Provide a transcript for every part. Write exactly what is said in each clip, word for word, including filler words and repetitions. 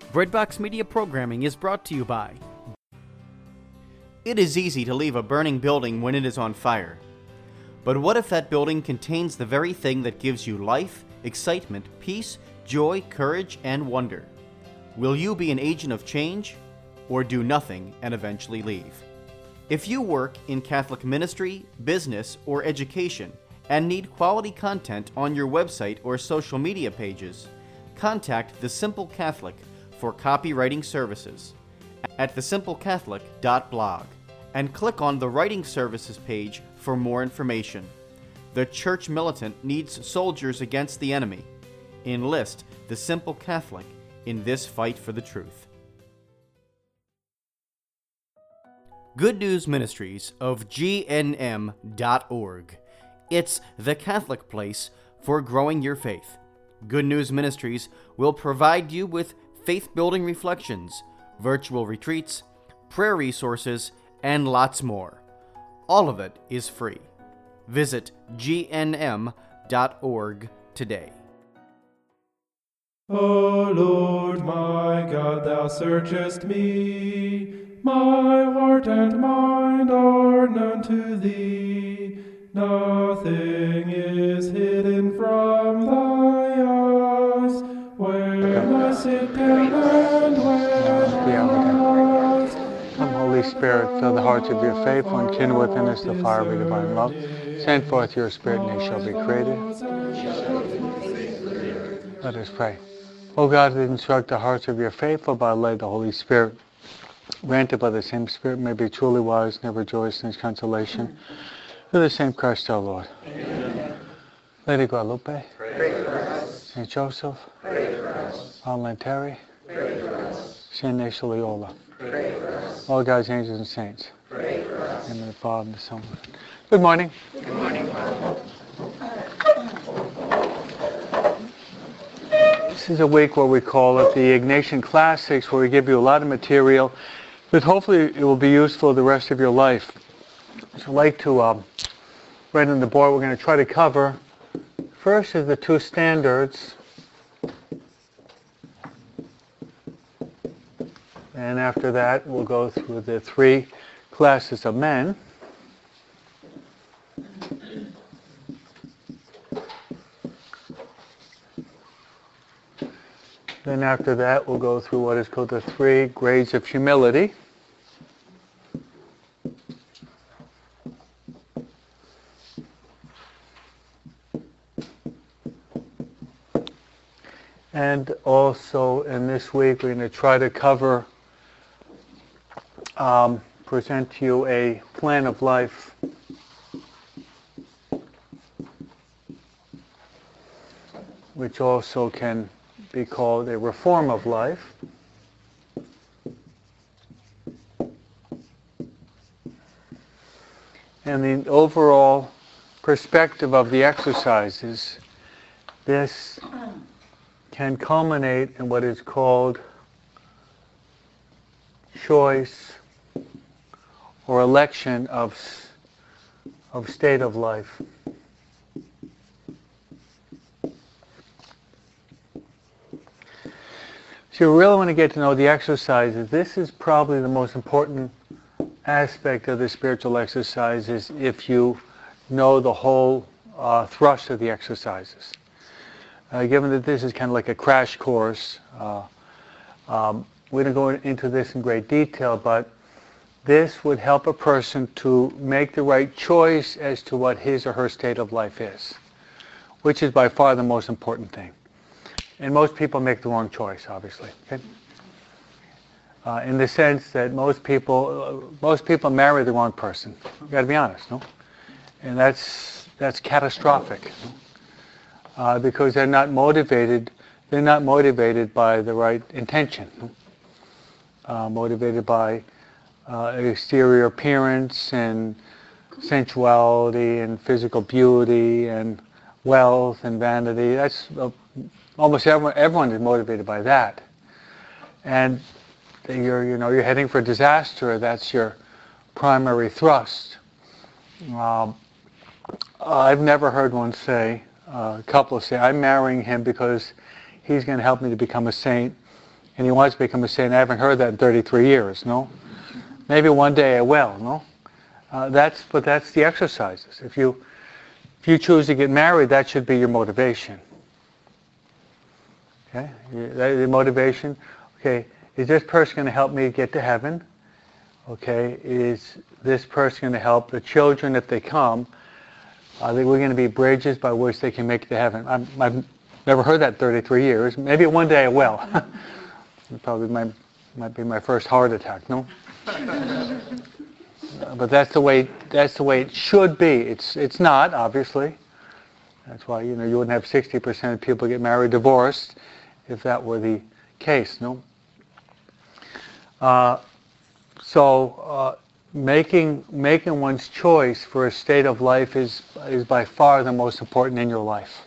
Breadbox Media programming is brought to you by. It is easy to leave a burning building when it is on fire. But what if that building contains the very thing that gives you life, excitement, peace, joy, courage, and wonder? Will you be an agent of change, or do nothing and eventually leave? If you work in Catholic ministry, business, or education and need quality content on your website or social media pages, contact The Simple Catholic for copywriting services at the simple catholic dot blog and click on the Writing Services page for more information. The Church Militant needs soldiers against the enemy. Enlist The Simple Catholic in this fight for the truth. Good News Ministries of G N M dot org. It's the Catholic place for growing your faith. Good News Ministries will provide you with faith-building reflections, virtual retreats, prayer resources, and lots more. All of it is free. Visit G N M dot org today. O Lord my God, thou searchest me. My heart and mind are known to thee. Nothing is hidden from thy eyes. When I sit down and when I rise. Come, Holy Spirit, fill the hearts of your faithful and kindle within us the fire of your divine love. Send forth your Spirit, and they shall be created. Let us pray. O God, that instruct the hearts of your faithful by the light of the Holy Spirit, granted by the same Spirit, may be truly wise and ever rejoice in his consolation. Through the same Christ our Lord. Amen. Lady Guadalupe, Saint Joseph, Alan Terry, Saint Ignatius Loyola, all God's angels and saints. In the Father and the Son. Good morning. Good morning. This is a week where we call it the Ignatian Classics, where we give you a lot of material that hopefully it will be useful the rest of your life. So I'd like to um, write on the board, we're going to try to cover, first is the two standards, and after that we'll go through the three classes of men. Then after that we'll go through what is called the three grades of humility. And also in this week we're going to try to cover, um, present to you a plan of life which also can be called a reform of life. And the overall perspective of the exercises, this can culminate in what is called choice or election of, of state of life. So you really want to get to know the exercises. This is probably the most important aspect of the spiritual exercises if you know the whole uh, thrust of the exercises. Uh, given that this is kind of like a crash course, uh, um, we don't go into this in great detail, but this would help a person to make the right choice as to what his or her state of life is, which is by far the most important thing. And most people make the wrong choice, obviously. Okay? Uh, in the sense that most people, uh, most people marry the wrong person. You got to be honest, no? And that's that's catastrophic, uh, because they're not motivated. They're not motivated by the right intention. Uh, motivated by uh, exterior appearance and sensuality and physical beauty and wealth and vanity. That's uh, almost everyone. Everyone is motivated by that, and you're, you know, you're heading for disaster. That's your primary thrust. Um, I've never heard one say, uh, a couple say, "I'm marrying him because he's going to help me to become a saint, and he wants to become a saint. I haven't heard that in thirty-three years, no? Maybe one day I will, no? Uh, that's, but that's the exercises. If you, if you choose to get married, that should be your motivation. Okay? The motivation, okay, is this person going to help me get to heaven? Okay, is this person going to help the children if they come? Are they, we're going to be bridges by which they can make it to heaven? I'm, I've never heard that in thirty-three years. Maybe one day I will. Probably might, might be my first heart attack, no? uh, but that's the way that's the way it should be. It's it's not, obviously. That's why, you know, you wouldn't have sixty percent of people get married divorced if that were the case, no? Uh, so uh, making making one's choice for a state of life is is by far the most important in your life.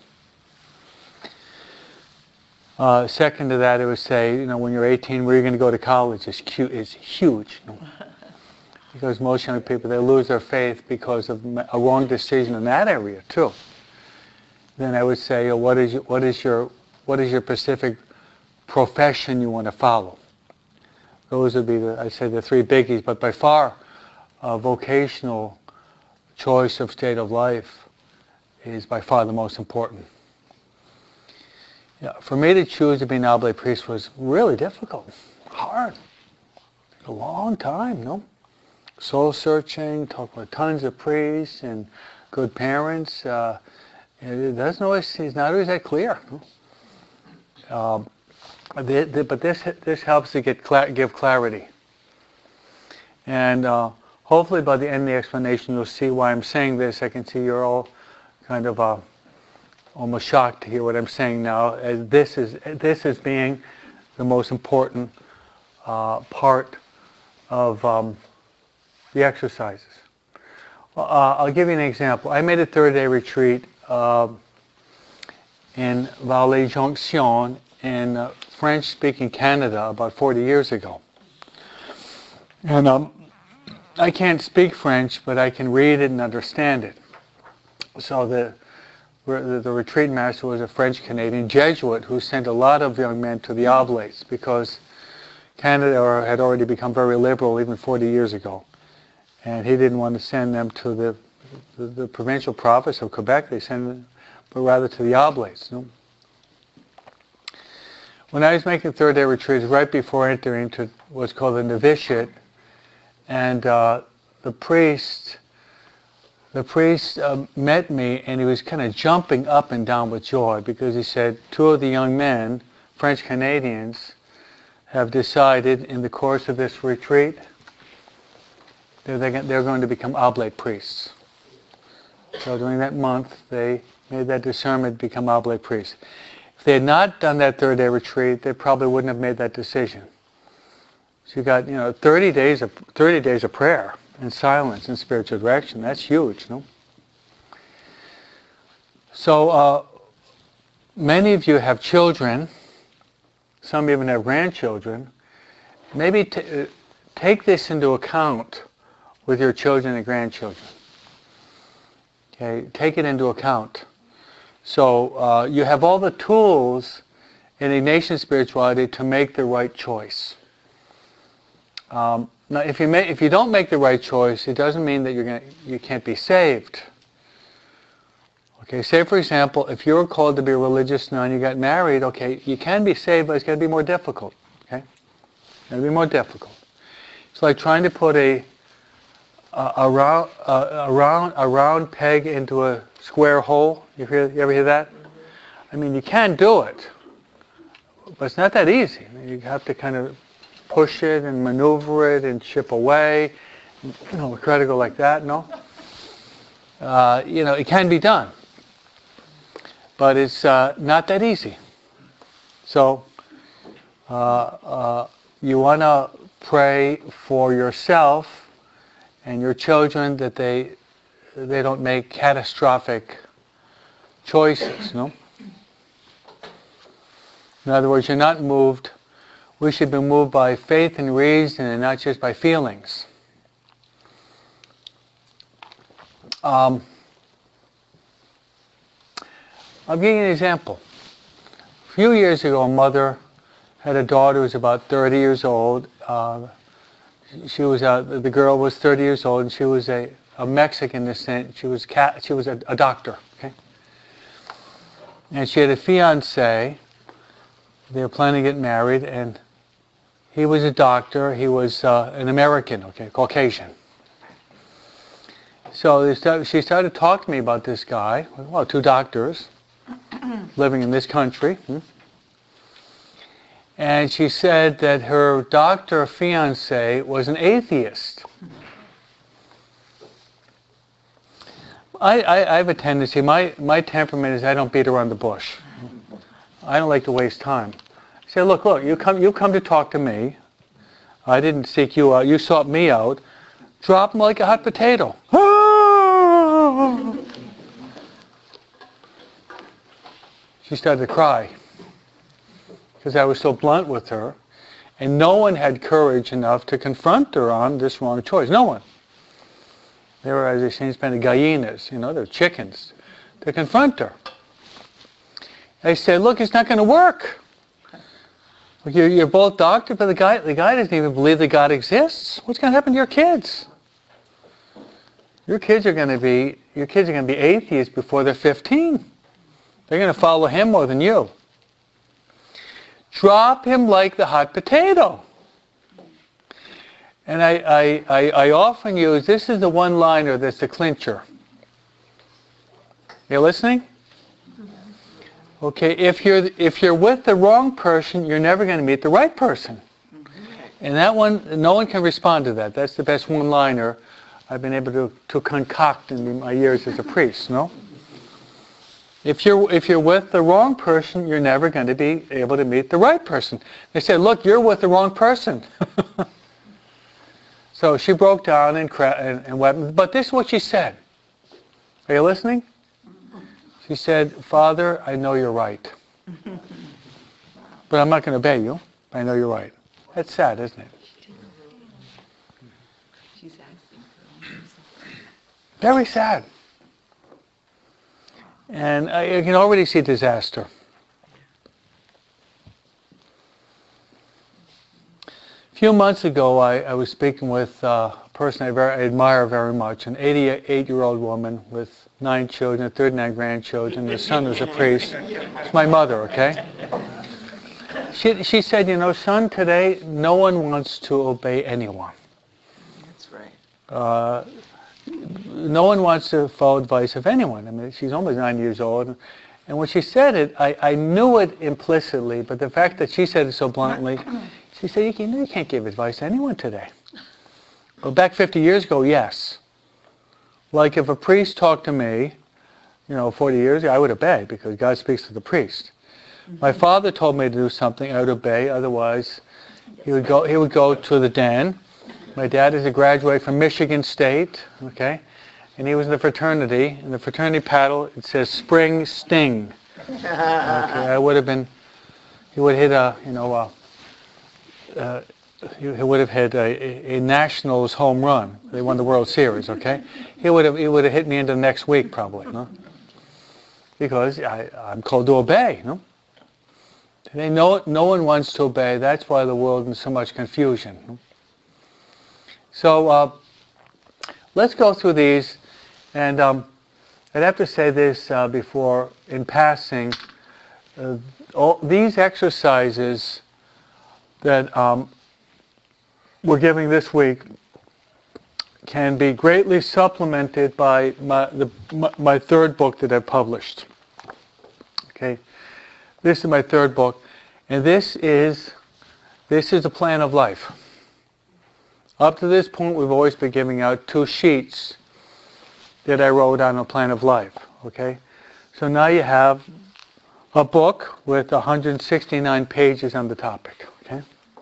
Uh, second to that, I would say, you know, when you're eighteen, where you're going to go to college is cute is huge, you know? Because most young people, they lose their faith because of a wrong decision in that area too. Then I would say, uh, what is your, what is your what is your specific profession you want to follow? Those would be, the, I'd say, the three biggies. But by far, uh, vocational choice of state of life is by far the most important. Yeah, for me to choose to be an oblate priest was really difficult, hard, a long time, no? Soul searching, talk with tons of priests and good parents. Uh, it doesn't always, it's not always that clear. No? Um, The, the, but this this helps to get cla- give clarity, and uh, hopefully by the end of the explanation you'll see why I'm saying this. I can see you're all kind of uh, almost shocked to hear what I'm saying now. As this is this is being the most important uh, part of um, the exercises. Uh, I'll give you an example. I made a third-day retreat uh, in Vallée-Jonction in uh, French-speaking Canada about forty years ago. And um, I can't speak French, but I can read it and understand it. So the, the, the retreat master was a French-Canadian Jesuit who sent a lot of young men to the Oblates because Canada had already become very liberal even forty years ago. And he didn't want to send them to the, the, the provincial province of Quebec, they sent them, but rather to the Oblates. No? When I was making third-day retreats, right before entering into what's called the novitiate, and uh, the priest, the priest uh, met me, and he was kind of jumping up and down with joy because he said, two of the young men, French Canadians, have decided in the course of this retreat that they're, they're going to become oblate priests. So during that month, they made that discernment to become oblate priests. If they had not done that third-day retreat, they probably wouldn't have made that decision. So you got, you know, thirty days of thirty days of prayer and silence and spiritual direction. That's huge, no? So uh, many of you have children. Some even have grandchildren. Maybe t- uh, take this into account with your children and grandchildren. Okay, take it into account. So uh, you have all the tools in Ignatian spirituality to make the right choice. Um, now, if you make, if you don't make the right choice, it doesn't mean that you're gonna, you can't be saved. Okay, say for example, if you were called to be a religious nun, you got married. Okay, you can be saved, but it's going to be more difficult. Okay, it's going to be more difficult. It's like trying to put a a, a round a, a round a round peg into a square hole. You hear? You ever hear that? I mean, you can do it, but it's not that easy. I mean, you have to kind of push it and maneuver it and chip away. You know, try to go like that. No. Uh, you know, it can be done, but it's uh, not that easy. So uh, uh, you want to pray for yourself and your children that they they don't make catastrophic choices, no? In other words, you're not moved. We should be moved by faith and reason and not just by feelings. Um, I'll give you an example. A few years ago, a mother had a daughter who was about thirty years old. Uh, she was a, the girl was thirty years old, and she was a, a Mexican descent. She was cat, she was a, a doctor. Okay, and she had a fiance. They were planning to get married, and he was a doctor. He was uh, an American, okay, Caucasian. So they start, she started to talk to me about this guy. Well, two doctors living in this country. Hmm? And she said that her doctor fiance was an atheist. I, I, I have a tendency, my, my temperament is I don't beat around the bush. I don't like to waste time. I say, look, look, you come, you come to talk to me. I didn't seek you out. You sought me out. Drop them like a hot potato. She started to cry because I was so blunt with her, and no one had courage enough to confront her on this wrong choice. No one. They were, as they say in Spanish, gallinas, you know, they're chickens, to confront her. I said, look, it's not going to work. You're, you're both doctors, but the guy, the guy doesn't even believe that God exists. What's going to happen to your kids? Your kids are going to be, your kids are going to be atheists before they're fifteen. They're going to follow him more than you. Drop him like the hot potato. And I, I, I, I often use, this is the one-liner that's the clincher. You listening? Okay, if you're, if you're with the wrong person, you're never going to meet the right person. And that one, no one can respond to that. That's the best one-liner I've been able to, to concoct in my years as a priest, no? If you're, if you're with the wrong person, you're never going to be able to meet the right person. They said, look, you're with the wrong person. So she broke down and, cra- and, and wept. But this is what she said. Are you listening? She said, Father, I know you're right. But I'm not going to obey you. I know you're right. That's sad, isn't it? Very sad. And I, I can already see disaster. A few months ago, I, I was speaking with uh, a person I, very, I admire very much, an eighty-eight-year-old woman with nine children, thirty-nine grandchildren. Her son was a priest. It's my mother, okay? She, she said, you know, son, today no one wants to obey anyone. That's right. Uh, no one wants to follow advice of anyone. I mean, she's almost nine years old. And when she said it, I, I knew it implicitly, but the fact that she said it so bluntly, she said, you, can, you can't give advice to anyone today. Well, back fifty years ago, yes. Like if a priest talked to me, you know, forty years ago, I would obey because God speaks to the priest. Mm-hmm. My father told me to do something, I would obey. Otherwise, he would go, he would go to the den. My dad is a graduate from Michigan State, okay, and he was in the fraternity. In the fraternity paddle, it says "Spring Sting." Okay, I would have been, he would hit a, you know, a, uh, he, he would have hit a, a, a Nationals home run. They won the World Series, okay. He would have, he would have hit me into the next week probably, no, because I, I'm called to obey, no. Today, no, no one wants to obey. That's why the world is in so much confusion. No? So uh, let's go through these, and um, I'd have to say this uh, before, in passing, uh, all these exercises that um, we're giving this week can be greatly supplemented by my, the, my, my third book that I've published. Okay, this is my third book, and this is this is a plan of life. Up to this point, we've always been giving out two sheets that I wrote on a plan of life, okay? So now you have a book with one hundred sixty-nine pages on the topic, okay?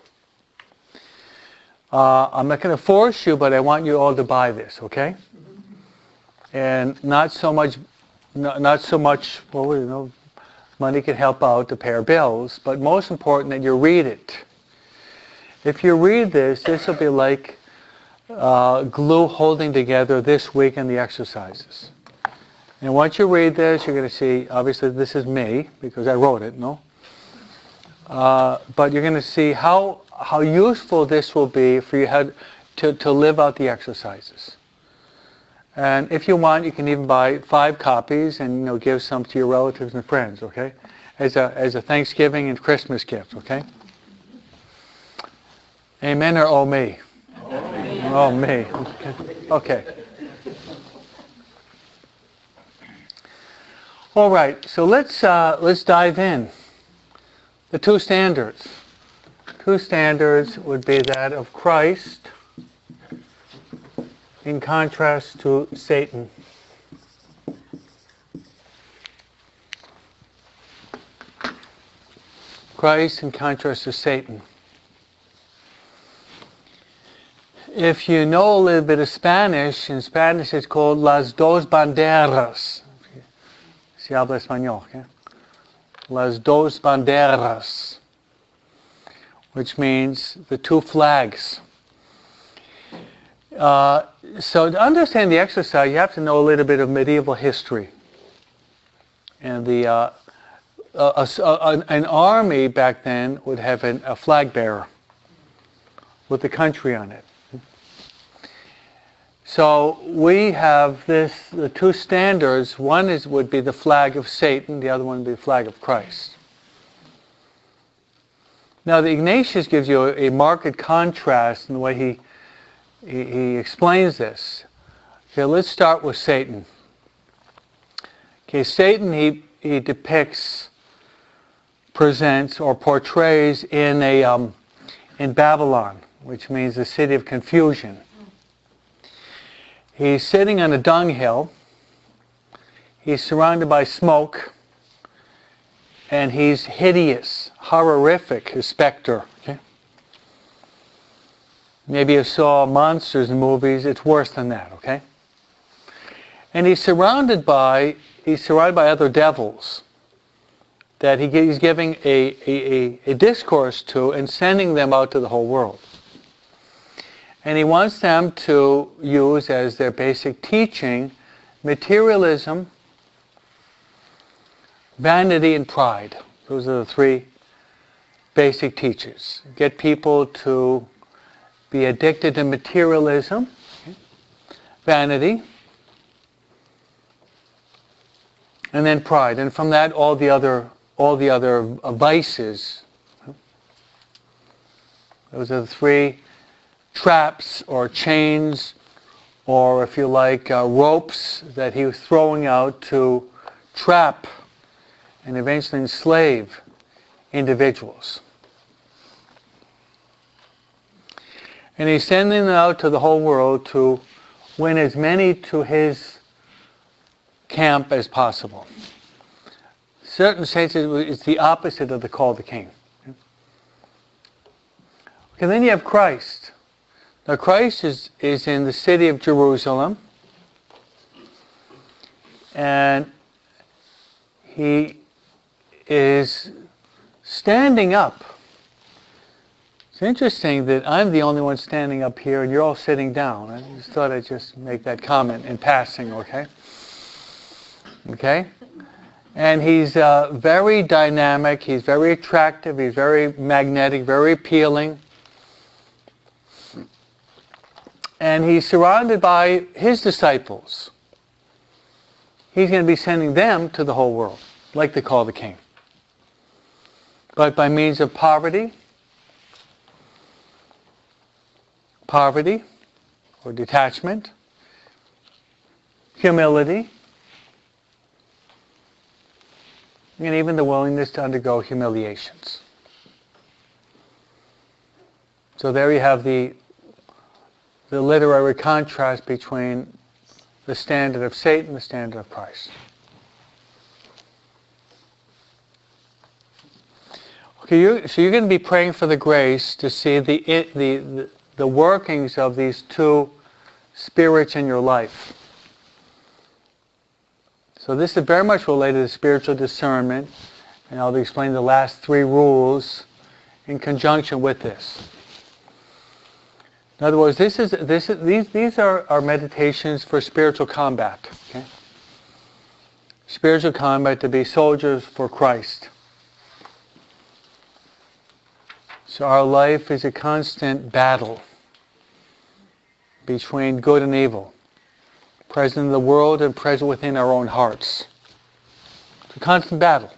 Uh, I'm not going to force you, but I want you all to buy this, okay? And not so much, not, not so much, well, you know, money can help out to pay our bills, but most important that you read it. If you read this, this will be like uh, glue holding together this week and the exercises. And once you read this, you're going to see, obviously this is me, because I wrote it, no? Uh, but you're going to see how how useful this will be for you how to, to live out the exercises. And if you want, you can even buy five copies and you know give some to your relatives and friends, okay? As a as a Thanksgiving and Christmas gift, okay? Amen or oh me? Oh me. Okay. Okay. All right. So let's uh, let's dive in. The two standards. Two standards would be that of Christ in contrast to Satan. Christ in contrast to Satan. If you know a little bit of Spanish, in Spanish it's called las dos banderas. Si habla español, okay? Las dos banderas, which means the two flags. Uh, so to understand the exercise, you have to know a little bit of medieval history. And the uh, a, a, a, an army back then would have an, a flag bearer with the country on it. So we have this, the two standards. One is would be the flag of Satan, the other one would be the flag of Christ. Now the Ignatius gives you a, a marked contrast in the way he, he, he explains this. Okay, let's start with Satan. Okay, Satan he, he depicts, presents, or portrays in a um, in Babylon, which means the city of confusion. He's sitting on a dunghill. He's surrounded by smoke. And he's hideous, horrific, his specter. Okay? Maybe you saw monsters in movies. It's worse than that, okay? And he's surrounded by, he's surrounded by other devils that he, he's giving a, a, a, a discourse to and sending them out to the whole world. And he wants them to use as their basic teaching materialism, vanity, and pride. Those are the three basic teachings. Get people to be addicted to materialism, vanity, and then pride. And from that, all the other, all the other vices. Those are the three traps or chains, or if you like, uh, ropes that he was throwing out to trap and eventually enslave individuals. And he's sending them out to the whole world to win as many to his camp as possible. Certain senses, it's the opposite of the call of the king. Okay, then you have Christ. Now Christ is, is in the city of Jerusalem, and he is standing up. It's interesting that I'm the only one standing up here and you're all sitting down. I just thought I'd just make that comment in passing, okay? Okay? And he's uh, very dynamic, he's very attractive, he's very magnetic, very appealing. And he's surrounded by his disciples. He's going to be sending them to the whole world, like they call the king. But by means of poverty, poverty or detachment, humility, and even the willingness to undergo humiliations. So there you have the the literary contrast between the standard of Satan and the standard of Christ. Okay, you, so you're going to be praying for the grace to see the, the, the, the workings of these two spirits in your life. So this is very much related to spiritual discernment, and I'll be explaining the last three rules in conjunction with this. In other words, this is this is, these these are our meditations for spiritual combat. Okay? Spiritual combat to be soldiers for Christ. So our life is a constant battle between good and evil, present in the world and present within our own hearts. It's a constant battle.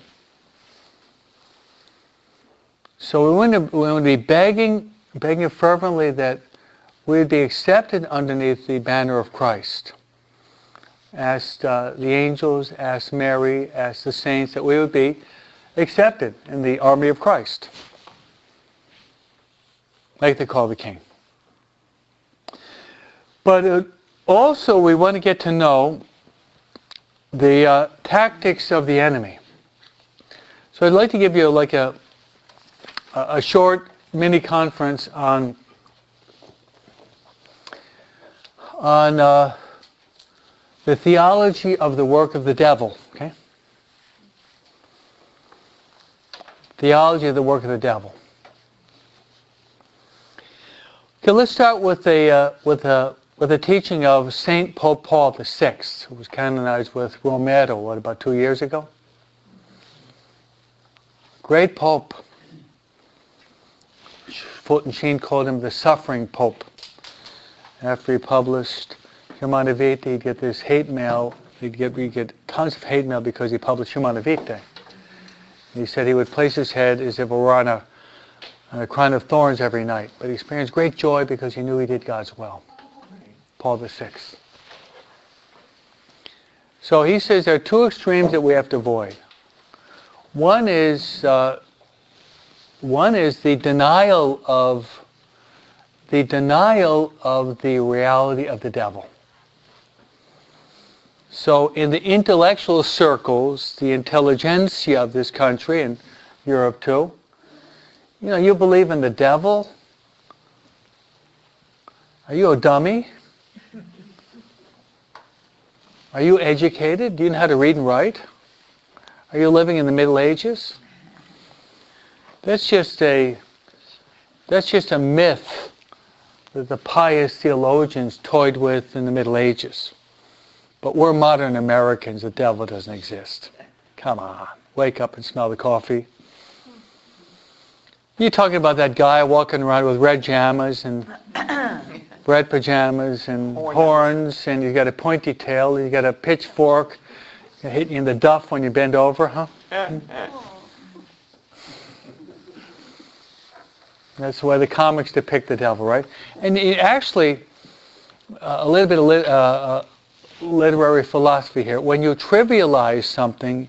So we want to, we want to be begging, begging fervently that we would be accepted underneath the banner of Christ. Asked uh, the angels, asked Mary, asked the saints that we would be accepted in the army of Christ, like they call the King. But uh, also we want to get to know the uh, tactics of the enemy. So I'd like to give you like a a short mini conference on on uh, the theology of the work of the devil. Okay, theology of the work of the devil. Okay, let's start with a uh, with a with a teaching of Saint Pope Paul the Sixth, who was canonized with Romero, what, about two years ago? Great Pope. Foot and Sheen called him the suffering Pope. After he published Humanae Vitae, he'd get this hate mail. He'd get, he'd get tons of hate mail because he published Humanae Vitae. He said he would place his head as if it were on a, on a crown of thorns every night. But he experienced great joy because he knew he did God's will. Paul the Sixth. So he says there are two extremes that we have to avoid. One is uh, one is the denial of the denial of the reality of the devil. So in the intellectual circles, the intelligentsia of this country and Europe too, you know, you believe in the devil? Are you a dummy? Are you educated? Do you know how to read and write? Are you living in the Middle Ages? That's just a that's just a myth that the pious theologians toyed with in the Middle Ages. But we're modern Americans. The devil doesn't exist. Come on, wake up and smell the coffee. You're talking about that guy walking around with red pajamas and red pajamas and horns, horns and he's got a pointy tail. He's got a pitchfork. He'll hit you in the duff when you bend over, huh? That's the way the comics depict the devil, right? And it actually, uh, a little bit of lit, uh, uh, literary philosophy here. When you trivialize something,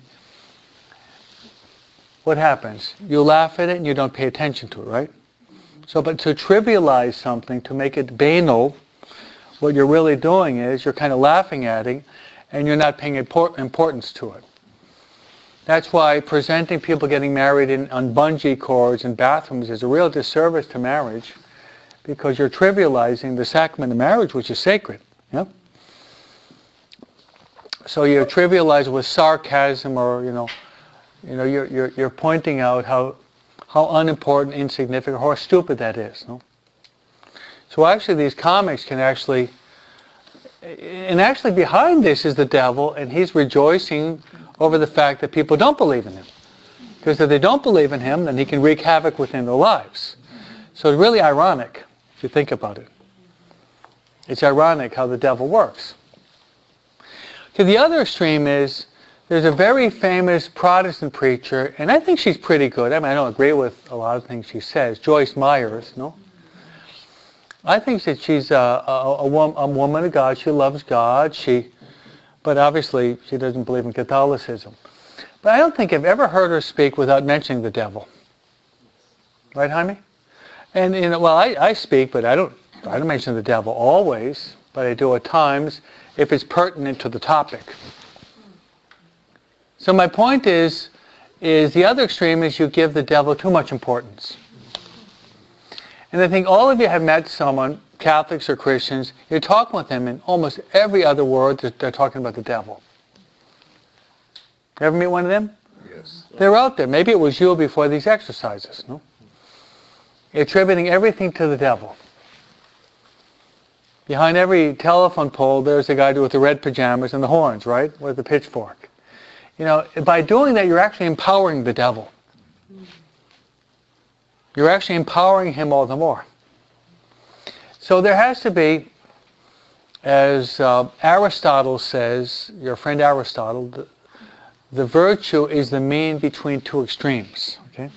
what happens? You laugh at it and you don't pay attention to it, right? So, but to trivialize something, to make it banal, what you're really doing is you're kind of laughing at it and you're not paying import- importance to it. That's why presenting people getting married in, on bungee cords in bathrooms is a real disservice to marriage, because you're trivializing the sacrament of marriage, which is sacred. Yeah? So you trivialize it with sarcasm, or you know, you know, you're you're, you're pointing out how how unimportant, insignificant, how stupid that is. No? So actually, these comics can actually, and actually behind this is the devil, and he's rejoicing over the fact that people don't believe in him. Because if they don't believe in him, then he can wreak havoc within their lives. So it's really ironic, if you think about it. It's ironic how the devil works. To the other extreme is, there's a very famous Protestant preacher, and I think she's pretty good. I mean, I don't agree with a lot of things she says. Joyce Myers, no? I think that she's a, a, a, a woman of God. She loves God. She... But obviously, she doesn't believe in Catholicism. But I don't think I've ever heard her speak without mentioning the devil. Right, Jaime? And, you know, well, I, I speak, but I don't, I don't mention the devil always, but I do at times if it's pertinent to the topic. So my point is, is the other extreme is you give the devil too much importance. And I think all of you have met someone, Catholics or Christians, you're talking with them, and almost every other word they're, they're talking about the devil. You ever meet one of them? Yes. They're out there. Maybe it was you before these exercises, no? Attributing everything to the devil. Behind every telephone pole, there's a guy with the red pajamas and the horns, right? With the pitchfork. You know, by doing that, you're actually empowering the devil. you're actually empowering him all the more. So there has to be, as uh, Aristotle says, your friend Aristotle, the, the virtue is the mean between two extremes. Okay?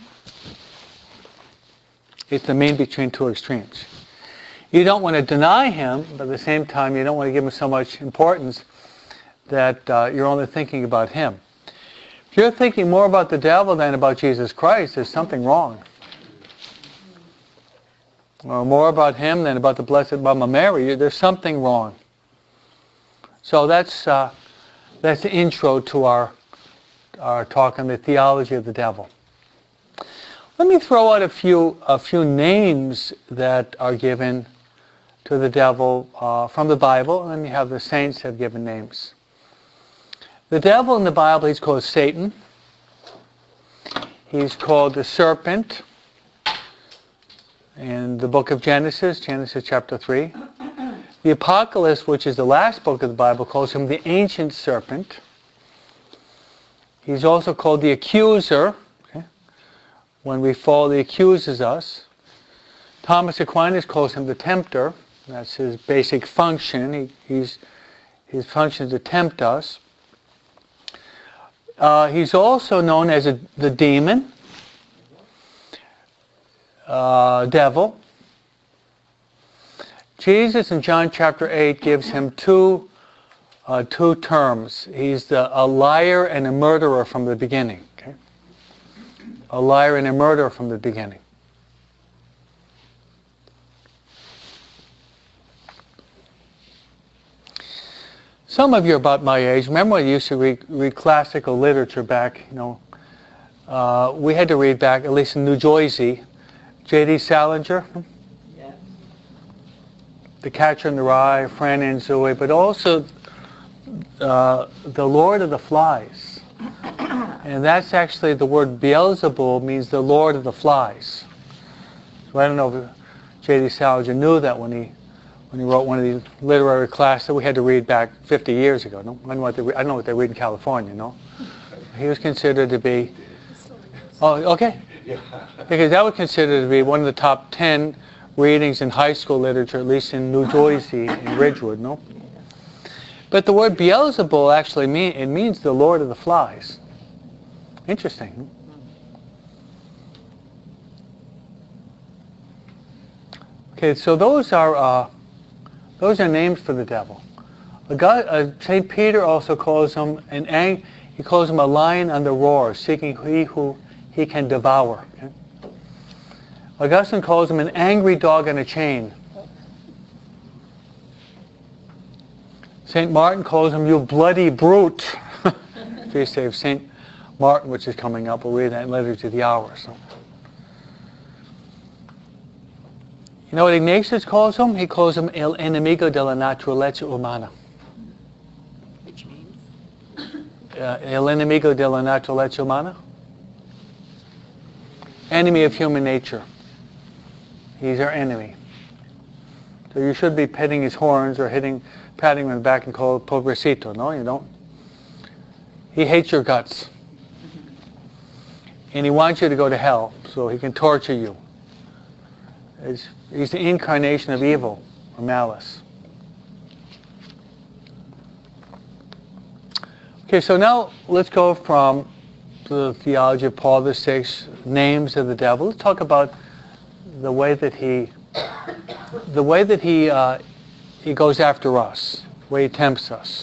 It's the mean between two extremes. You don't want to deny him, but at the same time you don't want to give him so much importance that uh, you're only thinking about him. If you're thinking more about the devil than about Jesus Christ, there's something wrong. Or more about him than about the Blessed Mama Mary, there's something wrong. So that's uh, that's the intro to our our talk on the theology of the devil. Let me throw out a few a few names that are given to the devil uh, from the Bible, and then you have the saints have given names. The devil in the Bible, he's called Satan. He's called the serpent in the book of Genesis, Genesis chapter three. The Apocalypse, which is the last book of the Bible, calls him the ancient serpent. He's also called the accuser. Okay? When we fall, he accuses us. Thomas Aquinas calls him the tempter. That's his basic function. He, he's, his function is to tempt us. Uh, he's also known as a, the demon, uh, devil. Jesus in John chapter eight gives him two, uh, two terms. He's the, a liar and a murderer from the beginning. Okay? A liar and a murderer from the beginning. Some of you are about my age. Remember when you used to read, read classical literature back, you know, uh, we had to read back, at least in New Jersey, J D Salinger, Yeah. The Catcher in the Rye, Fran and Zoe, but also uh, The Lord of the Flies. And that's actually the word Beelzebul means the Lord of the Flies. So I don't know if J D Salinger knew that when he when he wrote one of these literary classes that we had to read back fifty years ago. No? I, don't know what they re- I don't know what they read in California, no? He was considered to be... Oh, okay. Because that was considered to be one of the top ten readings in high school literature, at least in New Jersey, in Ridgewood, no? But the word Beelzebul actually mean, it means the Lord of the Flies. Interesting. Okay, so those are uh, those are names for the devil. Uh, Saint Peter also calls him an ang- he calls him a lion on the roar, seeking he who he can devour. Okay? Augustine calls him an angry dog on a chain. Saint Martin calls him, you bloody brute. Feast day of Saint Martin, which is coming up. We'll read that in Liturgy of the Hour. So. You know what Ignatius calls him? He calls him el enemigo de la naturaleza humana. Which means? Uh, el enemigo de la naturaleza humana. Enemy of human nature. He's our enemy. So you should be petting his horns or hitting, patting him in the back and call pobrecito. No, you don't. He hates your guts. And he wants you to go to hell so he can torture you. It's, he's the incarnation of evil or malice. Okay, so now let's go from the theology of Paul the Sixth, names of the devil. Let's talk about the way that he, the way that he, uh, he goes after us, the way he tempts us.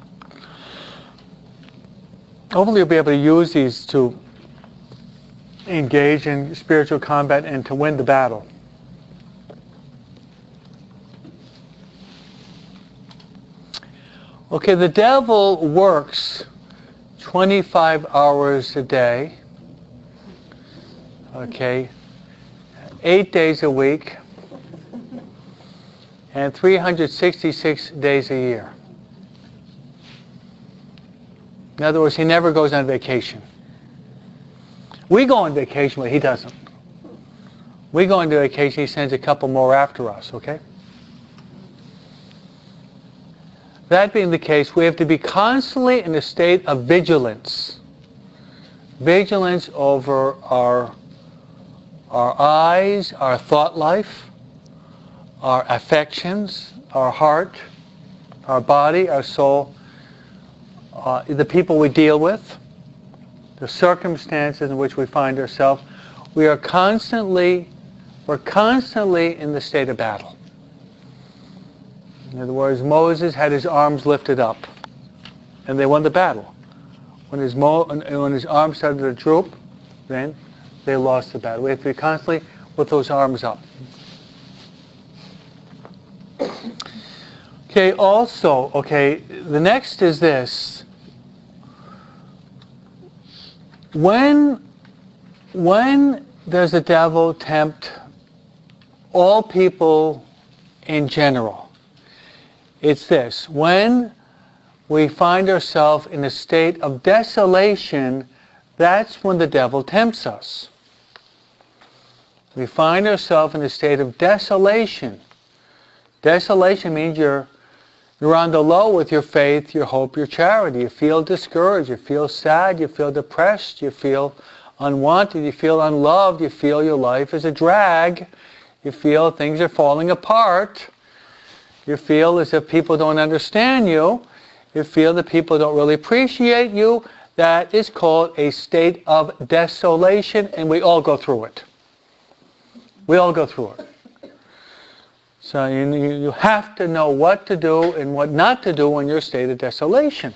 Hopefully you'll be able to use these to engage in spiritual combat and to win the battle. Okay, the devil works twenty-five hours a day, okay, eight days a week, and three hundred sixty-six days a year. In other words, he never goes on vacation. We go on vacation, but he doesn't. We go on vacation, he sends a couple more after us, okay? That being the case, we have to be constantly in a state of vigilance. Vigilance over our our eyes, our thought life, our affections, our heart, our body, our soul, uh, the people we deal with, the circumstances in which we find ourselves. We are constantly, we're constantly in the state of battle. In other words, Moses had his arms lifted up, and they won the battle. When his, mo- when his arms started to droop, then they lost the battle. We have to be constantly with those arms up. Okay, also, okay, the next is this. When, when does the devil tempt all people in general? It's this. When we find ourselves in a state of desolation, that's when the devil tempts us. We find ourselves in a state of desolation. Desolation means you're you're on the low with your faith, your hope, your charity. You feel discouraged, you feel sad, you feel depressed, you feel unwanted, you feel unloved, you feel your life is a drag, you feel things are falling apart, you feel as if people don't understand you, you feel that people don't really appreciate you. That is called a state of desolation, and we all go through it. We all go through it. So you, you have to know what to do and what not to do when you're in a state of desolation.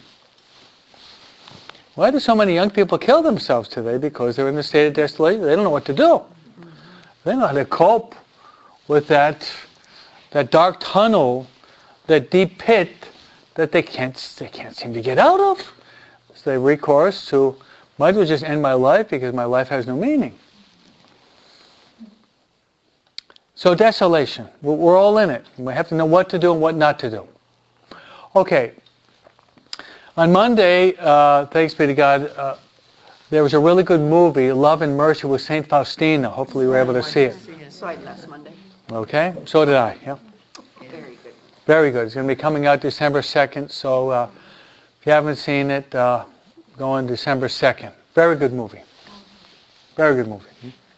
Why do so many young people kill themselves today? Because they're in a state of desolation. They don't know what to do. They don't know how to cope with that, that dark tunnel, that deep pit that they can't, they can't seem to get out of. So they recourse to, might as well just end my life because my life has no meaning. So desolation, we're all in it. We have to know what to do and what not to do. Okay, on Monday, uh, thanks be to God, uh, there was a really good movie, Love and Mercy with Saint Faustina. Hopefully you were able to see it. Saw it last Monday. Okay, so did I. Yeah. Very good. Very good. It's going to be coming out December second, so uh, if you haven't seen it, uh, go on December second. Very good movie. Very good movie.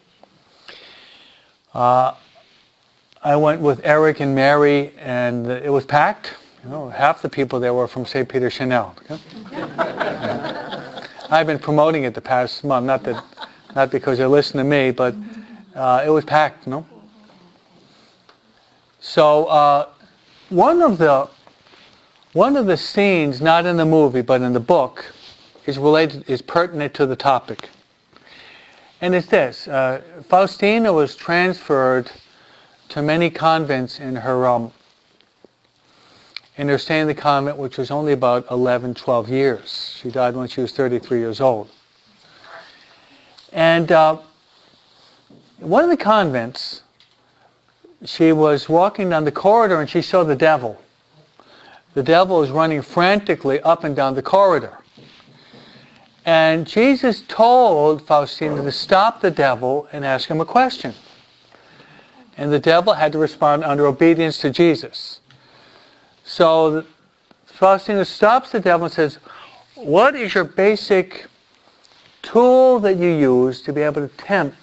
Uh, I went with Eric and Mary, and it was packed. You know, half the people there were from Saint Peter Chanel. Okay? Yeah. I've been promoting it the past month, not that, not because they listen to me, but uh, it was packed. You know. So uh, one of the one of the scenes, not in the movie but in the book, is related, is pertinent to the topic, and it's this: uh, Faustina was transferred to many convents in her um, in her stay in the convent, which was only about eleven, twelve years. She died when she was thirty-three years old. And uh, in one of the convents, she was walking down the corridor and she saw the devil. The devil was running frantically up and down the corridor. And Jesus told Faustina to stop the devil and ask him a question. And the devil had to respond under obedience to Jesus. So Faustina stops the devil and says, what is your basic tool that you use to be able to tempt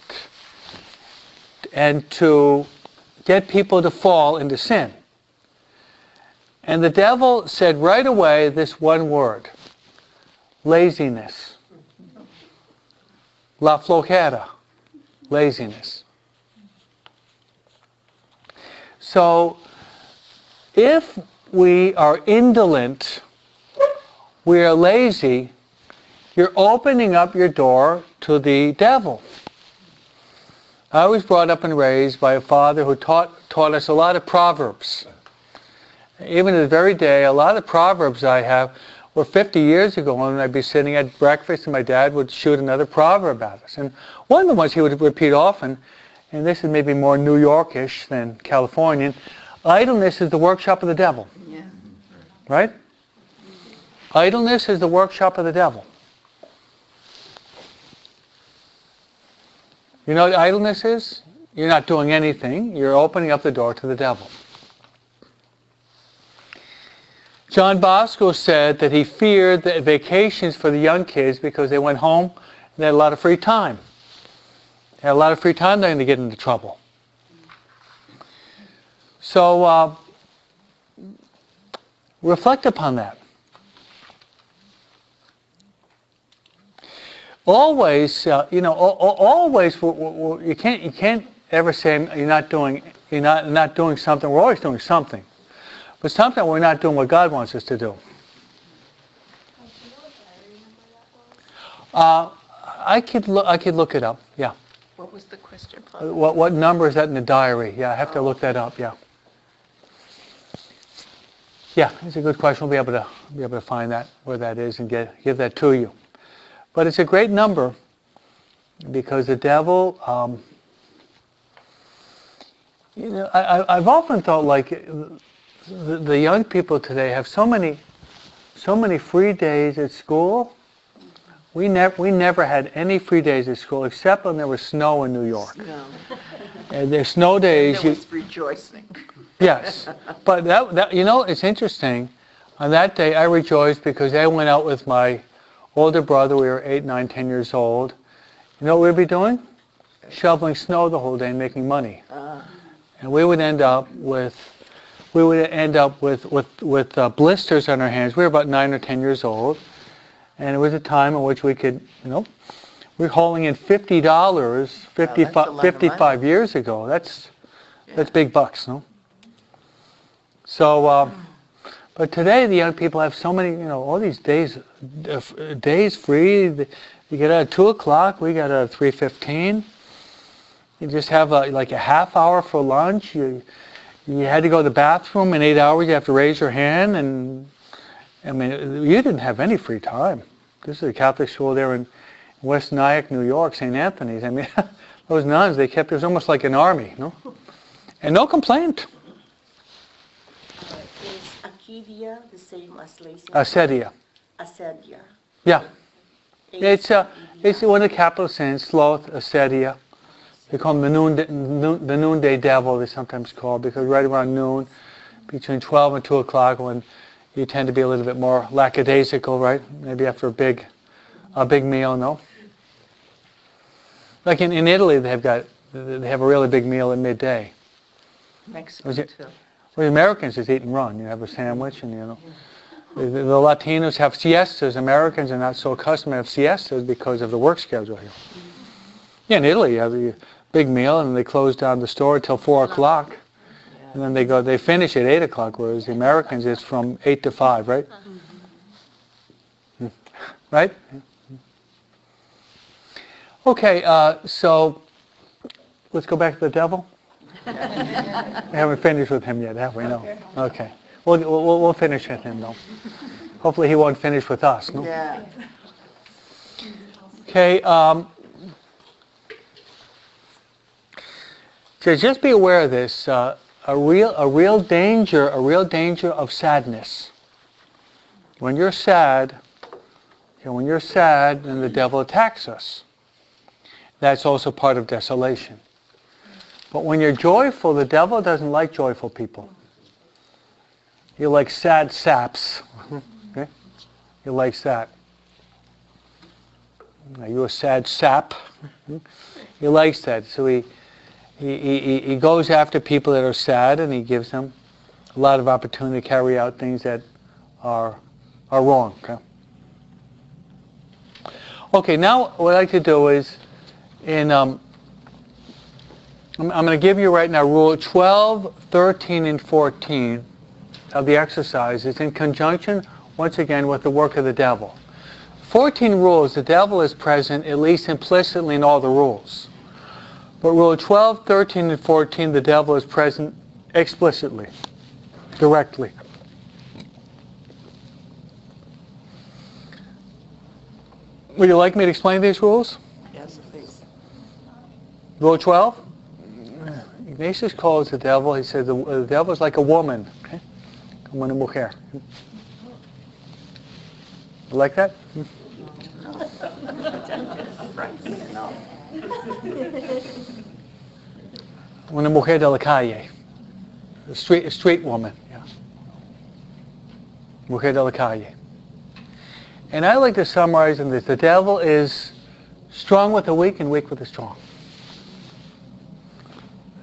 and to get people to fall into sin? And the devil said right away this one word: laziness. La flojera. Laziness. So, if we are indolent, we are lazy, you're opening up your door to the devil. I was brought up and raised by a father who taught taught us a lot of proverbs. Even to the very day, a lot of proverbs I have were fifty years ago when I'd be sitting at breakfast and my dad would shoot another proverb at us. And one of the ones he would repeat often, and this is maybe more New Yorkish than Californian: idleness is the workshop of the devil. Yeah. Right? Idleness is the workshop of the devil. You know what idleness is? You're not doing anything. You're opening up the door to the devil. John Bosco said that he feared the vacations for the young kids because they went home and they had a lot of free time. They have a lot of free time, they're going to get into trouble. So uh, reflect upon that. Always, uh, you know, always, we're, we're, you can't you can't ever say you're not doing you're not not doing something. We're always doing something, but sometimes we're not doing what God wants us to do. Uh, I could look. I could look it up. Yeah. What was the question? What what number is that in the diary? Yeah, I have to look that up. Yeah. Yeah, it's a good question. We'll be able to be able to find that where that is and get give that to you. But it's a great number because the devil. Um, you know, I, I've often thought like the, the young people today have so many, so many free days at school. We never we never had any free days at school except when there was snow in New York. No. And there's snow days. And there was rejoicing. Yes, but that, that you know it's interesting. On that day, I rejoiced because I went out with my older brother. We were eight, nine, ten years old. You know what we'd be doing? Shoveling snow the whole day and making money. Uh, And we would end up with we would end up with with with uh, blisters on our hands. We were about nine or ten years old, and it was a time in which we could, you know, we were hauling in fifty dollars, fifty-five, fifty-five years ago. That's yeah. that's big bucks, no? So, uh, but today the young people have so many, you know, all these days, uh, days free. You get out at two o'clock. We got out at three fifteen. You just have a, like a half hour for lunch. You you had to go to the bathroom in eight hours. You have to raise your hand, and I mean, you didn't have any free time. This is a Catholic school there in West Nyack, New York, Saint Anthony's. I mean, those nuns, they kept, it was almost like an army, no? And no complaint. Uh, is Acedia the same as Lacey? Acedia. Acedia. Yeah. It's uh, it's one of the capital sins, sloth, acedia. They call them the noonday, noon, the noonday devil, they sometimes call, because right around noon, between twelve and two o'clock, when you tend to be a little bit more lackadaisical, right? Maybe after a big, a big meal, no? Like in, in Italy, they've got, they have a really big meal at midday. Mexico it, too. Well, the Americans just eat and run. You have a sandwich, and you know. The, the, the Latinos have siestas. Americans are not so accustomed to have siestas because of the work schedule here. Yeah, in Italy, you have a big meal, and they close down the store until four o'clock, and then they go. They finish at eight o'clock. Whereas the Americans, it's from eight to five, right? Mm-hmm. Right? Okay, uh, so let's go back to the devil. We haven't finished with him yet, have we? No. Okay. We'll we'll, we'll finish with him, though. Hopefully, he won't finish with us. No. Yeah. Okay. Um, So just be aware of this, uh, a real a real danger, a real danger of sadness. When you're sad, you know, when you're sad, then the devil attacks us. That's also part of desolation. But when you're joyful, the devil doesn't like joyful people. He likes sad saps. Okay? He likes that. Are you a sad sap? He likes that. So he He, he, he goes after people that are sad, and he gives them a lot of opportunity to carry out things that are are wrong. Okay, okay now what I'd like to do is, in um, I'm, I'm going to give you right now rule twelve, thirteen, and fourteen of the exercises in conjunction, once again, with the work of the devil. fourteen rules, the devil is present at least implicitly in all the rules. But rule twelve, thirteen, and fourteen, the devil is present explicitly, directly. Would you like me to explain these rules? Yes, please. Rule twelve? Ignatius calls the devil, he says, the, the devil is like a woman. Okay? Como una mujer. You like that? No. Una mujer de la calle. A street, a street woman. Yeah. Mujer de la calle. And I like to summarize in this. The devil is strong with the weak and weak with the strong.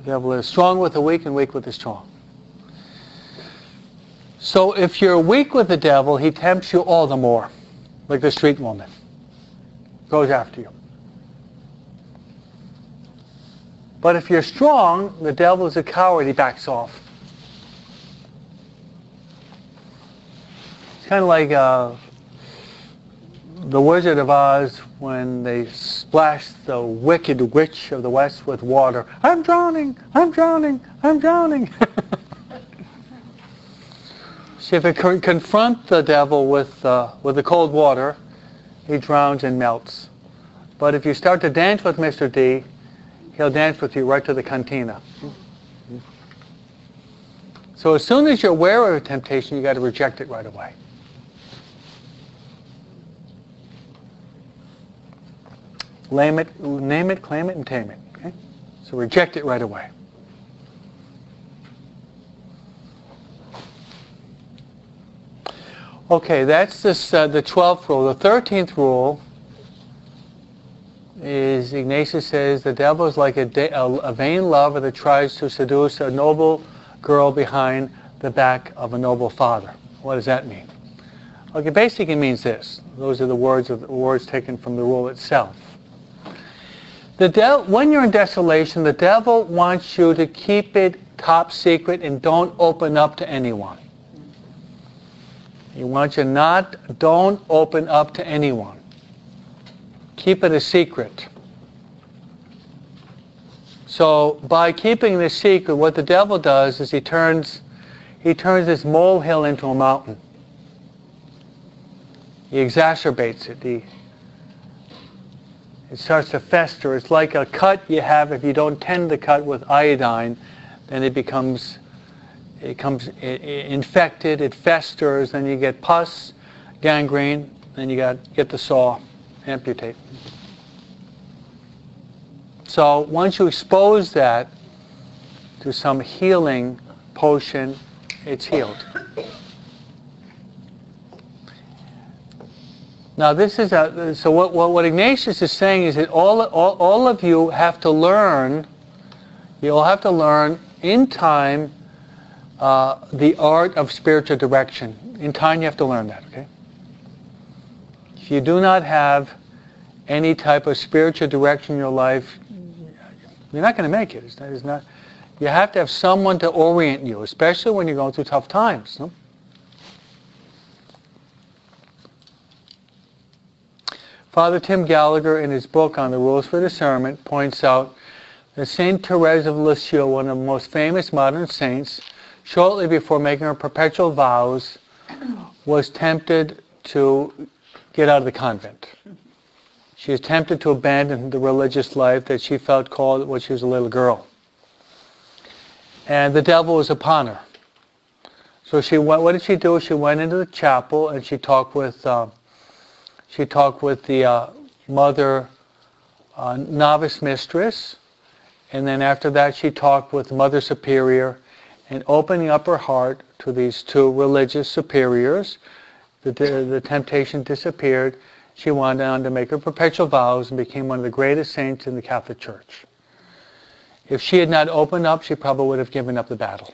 The devil is strong with the weak and weak with the strong. So if you're weak with the devil, he tempts you all the more, like the street woman. Goes after you. But if you're strong, the devil is a coward, he backs off. It's kind of like uh, the Wizard of Oz when they splashed the wicked witch of the West with water. I'm drowning, I'm drowning, I'm drowning. So if you con- confront the devil with, uh, with the cold water, he drowns and melts. But if you start to dance with Mister D, he'll dance with you right to the cantina. So as soon as you're aware of a temptation, you got to reject it right away. Name it, name it, claim it, and tame it. Okay? So reject it right away. Okay, that's this, uh, the twelfth rule. The thirteenth rule is, Ignatius says, the devil is like a, de- a, a vain lover that tries to seduce a noble girl behind the back of a noble father. What does that mean? Okay, basically it means this. Those are the words of the words taken from the rule itself. The de- when you're in desolation, the devil wants you to keep it top secret and don't open up to anyone. He wants you not, don't open up to anyone. Keep it a secret. So by keeping the secret, what the devil does is he turns, he turns this molehill into a mountain. He exacerbates it. He, it starts to fester. It's like a cut you have. If you don't tend the cut with iodine, then it becomes, it becomes infected. It festers. Then you get pus, gangrene. Then you got get the saw, amputate. So once you expose that to some healing potion, it's healed. Now this is a, so what, what, what Ignatius is saying is that all, all, all of you have to learn, you all have to learn in time uh, the art of spiritual direction. In time you have to learn that, okay? If you do not have any type of spiritual direction in your life, you're not going to make it. It's not, it's not, you have to have someone to orient you, especially when you're going through tough times. No? Father Tim Gallagher, in his book on the Rules for Discernment, points out that Saint Therese of Lisieux, one of the most famous modern saints, shortly before making her perpetual vows, was tempted to get out of the convent. She was tempted to abandon the religious life that she felt called when she was a little girl. And the devil was upon her. So she went, what did she do? She went into the chapel and she talked with uh, she talked with the uh, mother uh, novice mistress, and then after that she talked with Mother Superior, and opening up her heart to these two religious superiors, the, the temptation disappeared. She went on to make her perpetual vows and became one of the greatest saints in the Catholic Church. If she had not opened up, she probably would have given up the battle.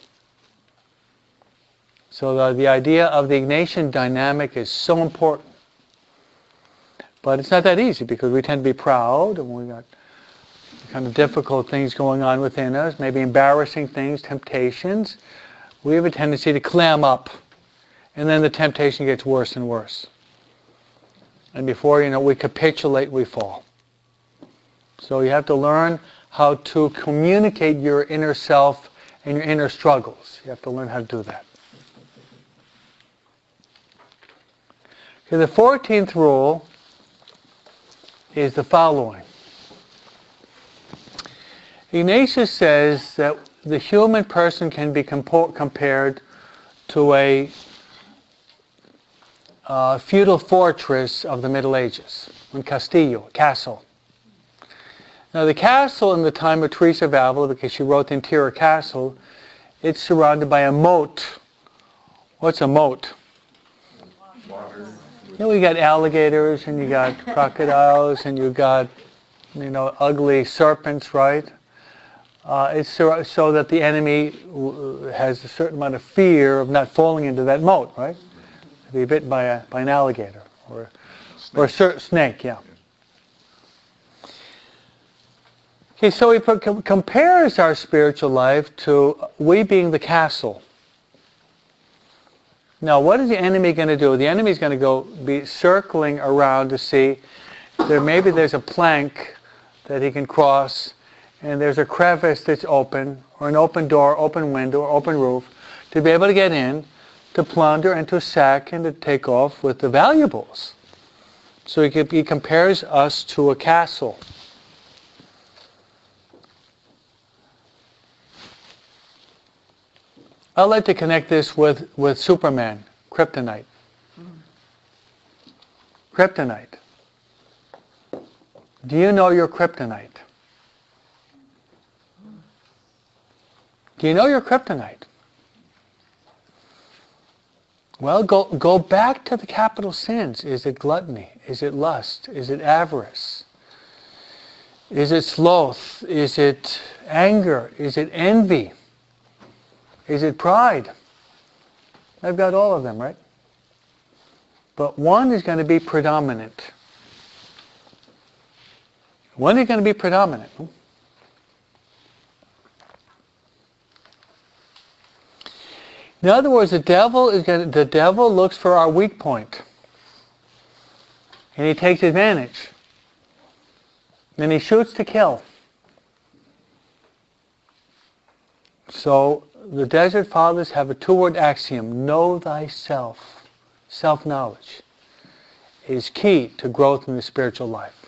So the, the idea of the Ignatian dynamic is so important. But it's not that easy because we tend to be proud and we got kind of difficult things going on within us, maybe embarrassing things, temptations. We have a tendency to clam up, and then the temptation gets worse and worse. And before you know, we capitulate, we fall. So you have to learn how to communicate your inner self and your inner struggles. You have to learn how to do that. Okay, the fourteenth rule is the following. Ignatius says that the human person can be compo- compared to a uh, feudal fortress of the Middle Ages, un castillo, castle. Now the castle in the time of Teresa of Avila, because she wrote the interior castle, it's surrounded by a moat. What's a moat? Water. You know, you got alligators and you got crocodiles and you got, you know, ugly serpents, right? Uh, it's so, so that the enemy w- has a certain amount of fear of not falling into that moat, right? To be bitten by a by an alligator or or a cer- snake, yeah. Okay, so he put, com- compares our spiritual life to we being the castle. Now, what is the enemy going to do? The enemy is going to go be circling around to see there maybe there's a plank that he can cross, and there's a crevice that's open, or an open door, open window, or open roof, to be able to get in, to plunder and to sack and to take off with the valuables. So he, he compares us to a castle. I'd like to connect this with, with Superman, kryptonite. Kryptonite. Do you know your kryptonite? Do you know your kryptonite? Well, go, go back to the capital sins. Is it gluttony? Is it lust? Is it avarice? Is it sloth? Is it anger? Is it envy? Is it pride? I've got all of them, right? But one is going to be predominant. One is going to be predominant. In other words, the devil is going to, the devil looks for our weak point, and he takes advantage. And he shoots to kill. So the Desert Fathers have a two-word axiom: know thyself. Self-knowledge is key to growth in the spiritual life.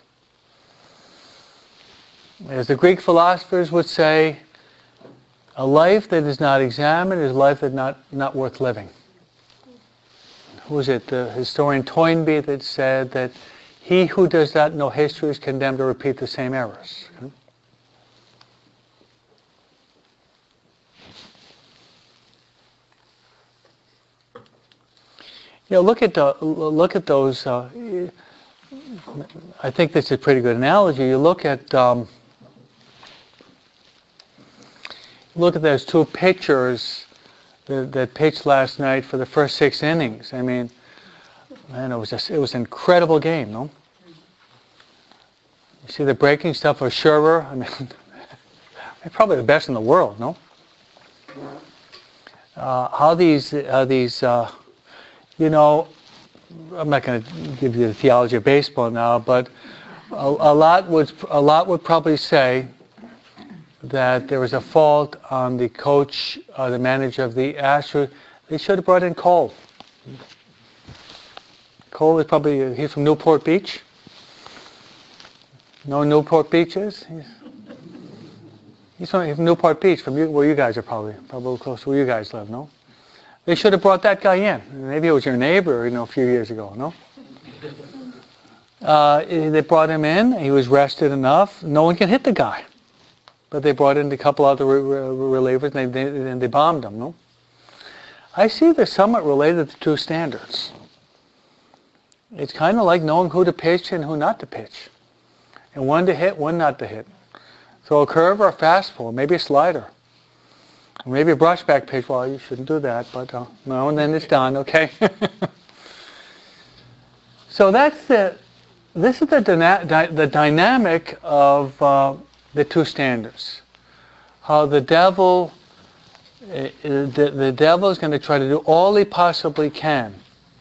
As the Greek philosophers would say, a life that is not examined is a life that is not, not worth living. Who was it? The historian Toynbee that said that he who does not know history is condemned to repeat the same errors. You know, look at the, look at those. Uh, I think this is a pretty good analogy. You look at um, look at those two pitchers that, that pitched last night for the first six innings. I mean, man, it was just, it was an incredible game, no? You see the breaking stuff of Scherzer. I mean, they're probably the best in the world, no? Uh, how these how these uh, You know, I'm not going to give you the theology of baseball now, but a, a lot would a lot would probably say that there was a fault on the coach, uh, the manager of the Astros. They should have brought in Cole. Cole is probably he's from Newport Beach. No Newport Beach is? He's, he's from, he's from Newport Beach, from you, where you guys are probably probably close to where you guys live, no? They should have brought that guy in. Maybe it was your neighbor, you know, a few years ago, no? Uh, they brought him in. He was rested enough. No one can hit the guy. But they brought in a couple other re- re- relievers, and they, they, and they bombed him, no? I see they're somewhat related to two standards. It's kind of like knowing who to pitch and who not to pitch. And when to hit, when not to hit. Throw a curve or a fastball, maybe a slider. Maybe a brushback pitch. Well, you shouldn't do that, but uh, no, and then it's done. Okay. So that's the. This is the dyna- di- the dynamic of uh, the two standards. How the devil, uh, the, the devil is going to try to do all he possibly can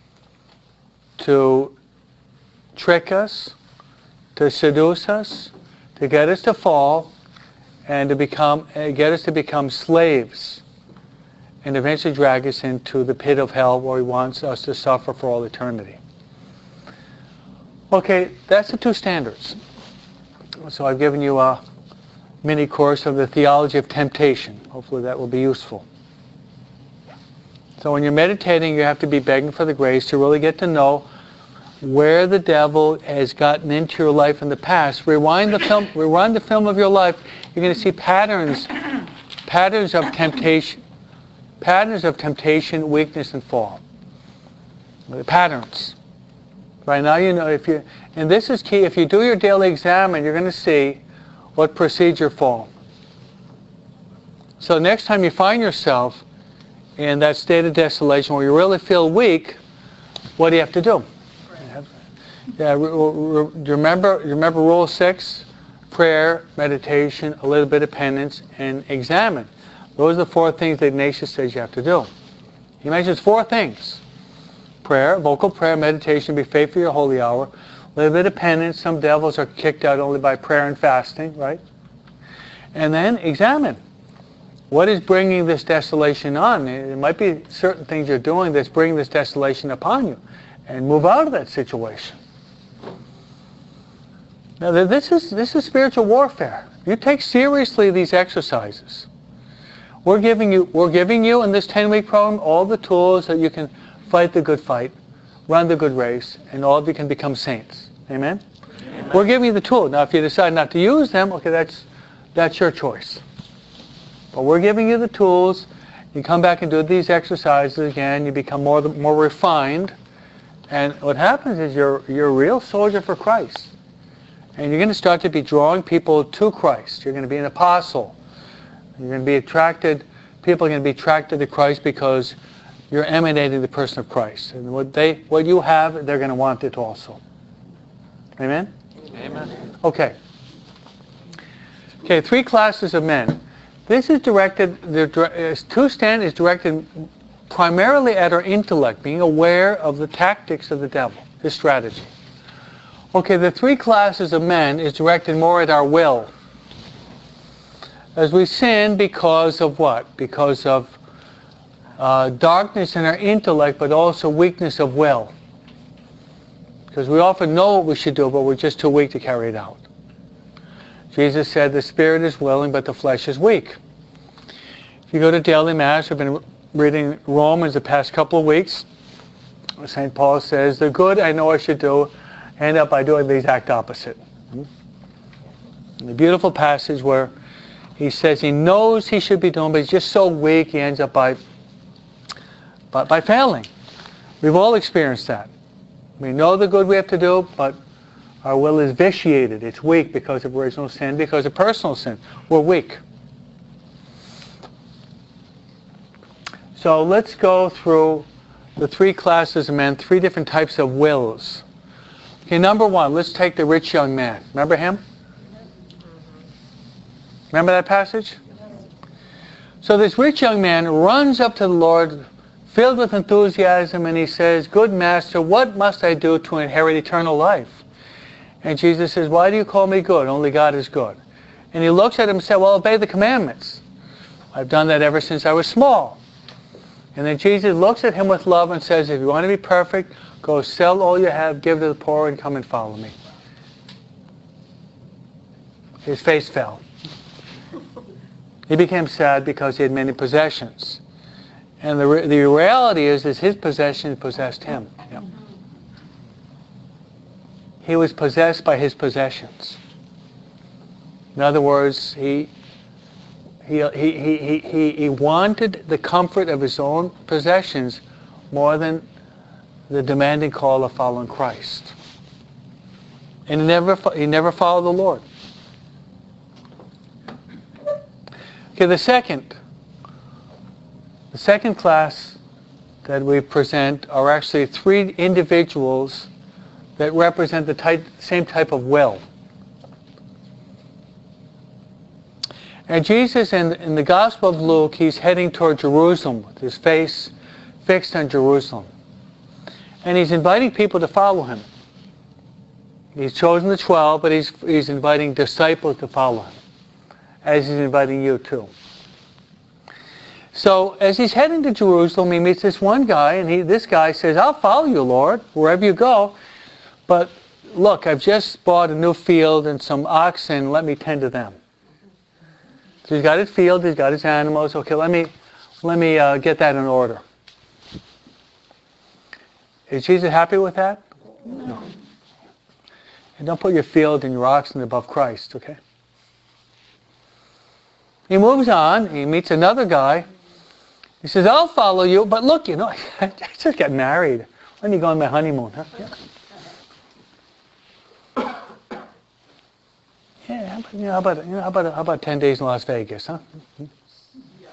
to trick us, to seduce us, to get us to fall, and to become, uh, get us to become slaves, and eventually drag us into the pit of hell where he wants us to suffer for all eternity. Okay, that's the two standards. So I've given you a mini course of the theology of temptation. Hopefully that will be useful. So when you're meditating, you have to be begging for the grace to really get to know where the devil has gotten into your life in the past. Rewind the film, rewind the film of your life. You're going to see patterns, patterns of temptation, patterns of temptation, weakness, and fall. The patterns. Right now, you know if you, and this is key. If you do your daily exam, and you're going to see what precedes your fall. So next time you find yourself in that state of desolation where you really feel weak, what do you have to do? Yeah, re- re- re- remember, remember rule six? Prayer, meditation, a little bit of penance, and examine. Those are the four things that Ignatius says you have to do. He mentions four things. Prayer, vocal prayer, meditation, be faithful to your holy hour. A little bit of penance. Some devils are kicked out only by prayer and fasting, right? And then examine. What is bringing this desolation on? It might be certain things you're doing that's bringing this desolation upon you. And move out of that situation. Now, this is, this is spiritual warfare. You take seriously these exercises. We're giving you, we're giving you in this ten-week program all the tools that you can fight the good fight, run the good race, and all of you can become saints. Amen? Amen. We're giving you the tool. Now, if you decide not to use them, okay, that's, that's your choice. But we're giving you the tools. You come back and do these exercises again. You become more, more refined. And what happens is you're, you're a real soldier for Christ. And you're going to start to be drawing people to Christ. You're going to be an apostle. You're going to be attracted, people are going to be attracted to Christ because you're emanating the person of Christ. And what they, what you have, they're going to want it also. Amen? Amen. Okay. Okay, three classes of men. This is directed, the two stand is directed primarily at our intellect, being aware of the tactics of the devil, his strategy. Okay, the three classes of men is directed more at our will. As we sin because of what? Because of uh, darkness in our intellect, but also weakness of will. Because we often know what we should do, but we're just too weak to carry it out. Jesus said the spirit is willing, but the flesh is weak. If you go to daily Mass, we've been reading Romans the past couple of weeks. Saint Paul says, the good I know I should do, end up by doing the exact opposite. The beautiful passage where he says he knows he should be doing, but he's just so weak he ends up by, by, by failing. We've all experienced that. We know the good we have to do, but our will is vitiated. It's weak because of original sin, because of personal sin. We're weak. So let's go through the three classes of men, three different types of wills. Okay, number one, let's take the rich young man. Remember him? Remember that passage? So this rich young man runs up to the Lord, filled with enthusiasm, and he says, good master, what must I do to inherit eternal life? And Jesus says, why do you call me good? Only God is good. And he looks at him and says, well, obey the commandments. I've done that ever since I was small. And then Jesus looks at him with love and says, if you want to be perfect, go sell all you have, give to the poor, and come and follow me. His face fell. He became sad because he had many possessions. And the, re- the reality is, is his possessions possessed him. Yeah. He was possessed by his possessions. In other words, he, he, he, he, he, he wanted the comfort of his own possessions more than the demanding call of following Christ. And he never, he never followed the Lord. Okay, the second, the second class that we present are actually three individuals that represent the type, same type of will. And Jesus, in, in the Gospel of Luke, he's heading toward Jerusalem with his face fixed on Jerusalem. And he's inviting people to follow him. He's chosen the twelve, but he's, he's inviting disciples to follow him, as he's inviting you too. So as he's heading to Jerusalem, he meets this one guy, and he, this guy says, I'll follow you, Lord, wherever you go. But look, I've just bought a new field and some oxen. Let me tend to them. So he's got his field, he's got his animals. Okay, let me, let me uh, get that in order. Is Jesus happy with that? No. And don't put your field and your oxen above Christ, okay? He moves on. He meets another guy. He says, I'll follow you, but look, you know, I just got married. When are you going on my honeymoon, huh? Yeah. Yeah, how about, you know, how about, you know, how about, how about ten days in Las Vegas, huh?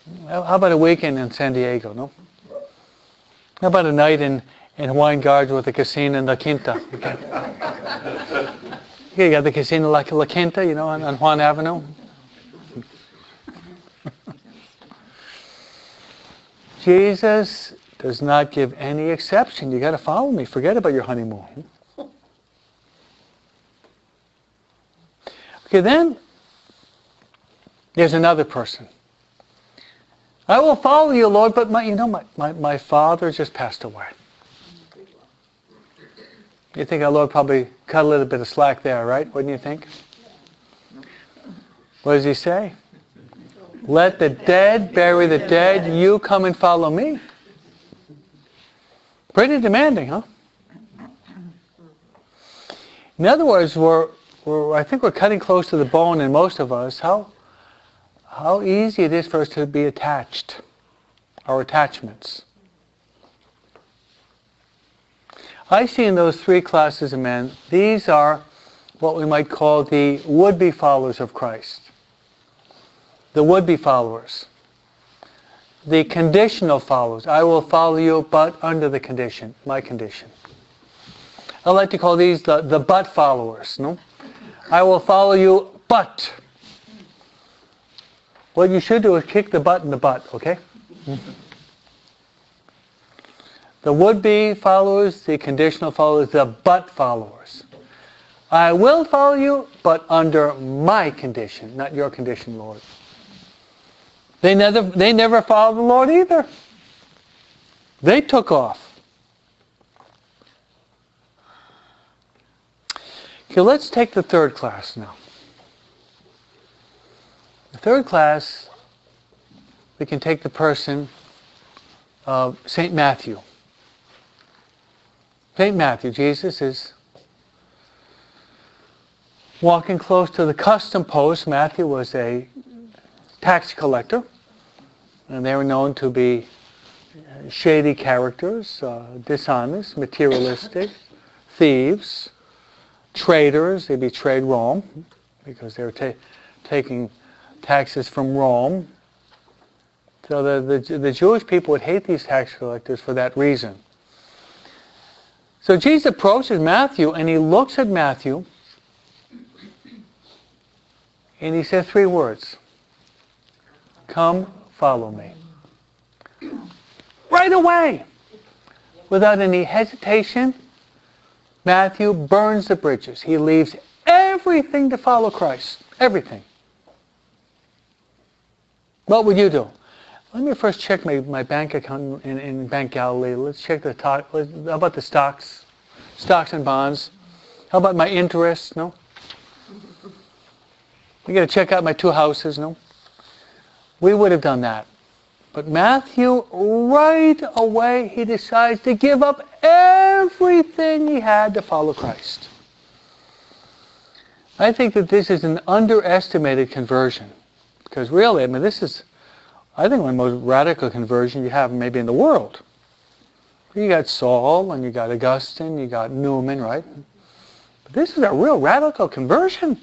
How about a weekend in San Diego, no? How about a night in, in Hawaiian Gardens with a casino in La Quinta? Okay. You got the casino like La Quinta, you know, on, on Juan Avenue. Jesus does not give any exception. You got to follow me. Forget about your honeymoon. Okay, then there's another person. I will follow you, Lord, but my, you know, my, my, my father just passed away. You think our Lord probably cut a little bit of slack there, right? Wouldn't you think? What does he say? Let the dead bury the dead. You come and follow me. Pretty demanding, huh? In other words, we're, we're, I think we're cutting close to the bone in most of us. How, how easy it is for us to be attached, our attachments. I see in those three classes of men, these are what we might call the would-be followers of Christ. The would-be followers. The conditional followers. I will follow you, but under the condition, my condition. I like to call these the, the but followers. No? I will follow you, but. What you should do is kick the butt in the butt, okay? The would-be followers, the conditional followers, the but followers. I will follow you, but under my condition, not your condition, Lord. They never, they never followed the Lord either. They took off. Okay, let's take the third class now. The third class, we can take the person of Saint Matthew. Saint Matthew, Jesus is walking close to the custom post. Matthew was a tax collector, and they were known to be shady characters, uh, dishonest, materialistic, thieves, traitors. They betrayed Rome because they were ta- taking taxes from Rome. So the, the, the Jewish people would hate these tax collectors for that reason. So Jesus approaches Matthew, and he looks at Matthew, and he says three words. Come, follow me. Right away, without any hesitation, Matthew burns the bridges. He leaves everything to follow Christ. Everything. What would you do? Let me first check my, my bank account in, in Bank Galilee. Let's check the talk. How about the stocks? Stocks and bonds. How about my interest? No? We got to check out my two houses? No? We would have done that. But Matthew, right away, he decides to give up everything he had to follow Christ. I think that this is an underestimated conversion. Because really, I mean, this is, I think, one of the most radical conversions you have maybe in the world. You got Saul, and you got Augustine, you got Newman, right? But this is a real radical conversion.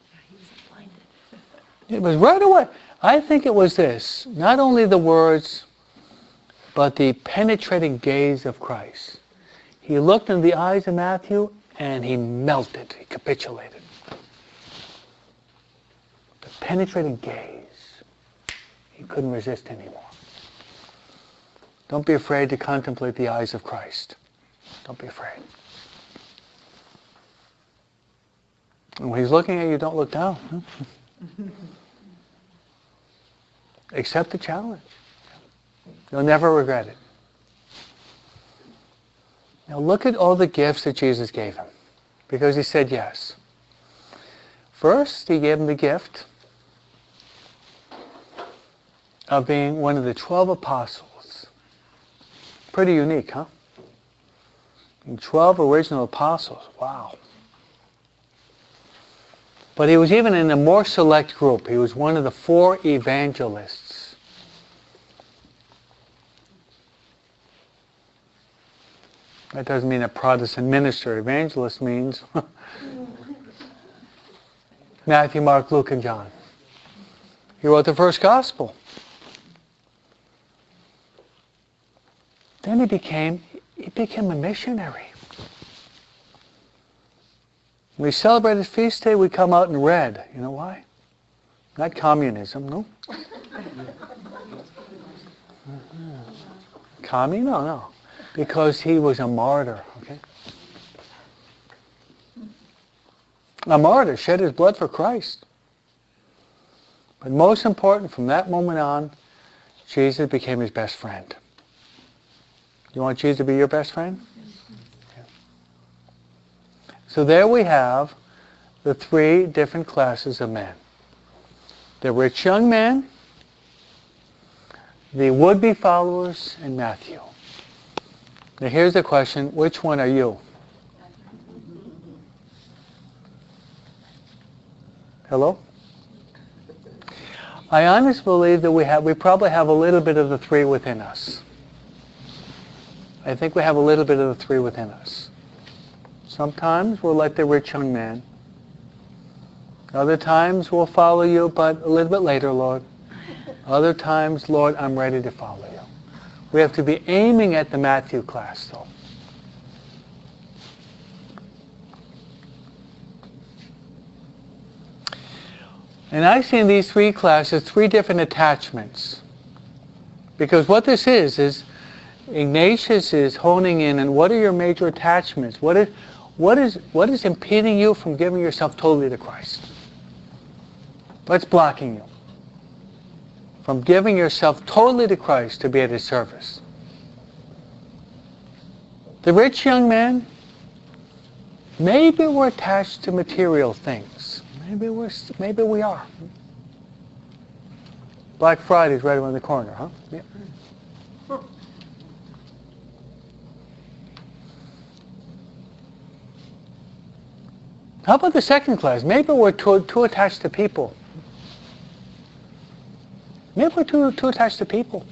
It was right away. I think it was this, not only the words, but the penetrating gaze of Christ. He looked in the eyes of Matthew, and he melted, he capitulated. The penetrating gaze. He couldn't resist anymore. Don't be afraid to contemplate the eyes of Christ. Don't be afraid. And when he's looking at you, don't look down. Accept the challenge. You'll never regret it. Now look at all the gifts that Jesus gave him, because he said yes. First, he gave him the gift of being one of the twelve apostles. Pretty unique, huh? And twelve original apostles. Wow. But he was even in a more select group. He was one of the four evangelists. That doesn't mean a Protestant minister. Evangelist means Matthew, Mark, Luke, and John. He wrote the first gospel. Then he became, he became a missionary. When we celebrate his feast day, we come out in red. You know why? Not communism, no. Commie? No, no. Because he was a martyr, okay? A martyr, shed his blood for Christ. But most important, from that moment on, Jesus became his best friend. You want Jesus to be your best friend? Yeah. So there we have the three different classes of men. The rich young man, the would-be followers, and Matthew. Now here's the question, which one are you? Hello? I honestly believe that we have, we probably have a little bit of the three within us. I think we have a little bit of the three within us. Sometimes we're like the rich young man. Other times we'll follow you, but a little bit later, Lord. Other times, Lord, I'm ready to follow you. We have to be aiming at the Matthew class, though. And I see in these three classes three different attachments. Because what this is, is Ignatius is honing in on what are your major attachments? What is, what is, what is impeding you from giving yourself totally to Christ? What's blocking you from giving yourself totally to Christ to be at his service? The rich young man, maybe we're attached to material things. Maybe we're, maybe we are. Black Friday's right around the corner, huh? Yeah. How about the second class? Maybe we're too, too attached to people. Maybe we're too, too attached to people.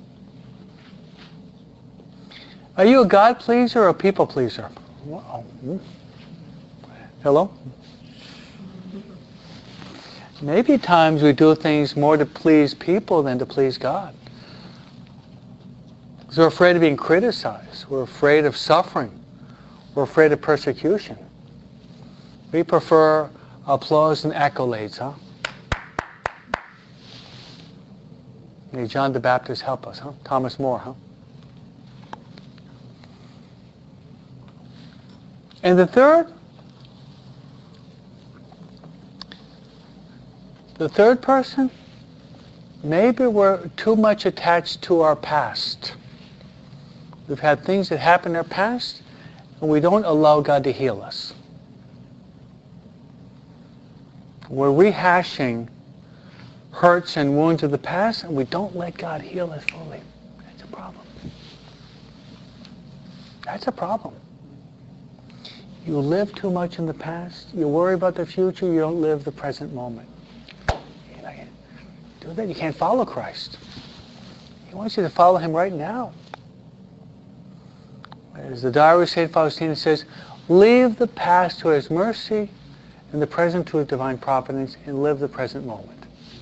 Are you a God pleaser or a people pleaser? Wow. Hello? Maybe at times we do things more to please people than to please God. Because we're afraid of being criticized. We're afraid of suffering. We're afraid of persecution. We prefer applause and accolades, huh? May John the Baptist help us, huh? Thomas More, huh? And the third, the third person, maybe we're too much attached to our past. We've had things that happened in our past, and we don't allow God to heal us. We're rehashing hurts and wounds of the past, and we don't let God heal us fully. That's a problem. That's a problem. You live too much in the past. You worry about the future. You don't live the present moment. You know, do that. You can't follow Christ. He wants you to follow him right now. As the diary of Saint Faustina says, leave the past to his mercy and the present to his divine providence, and live the present moment.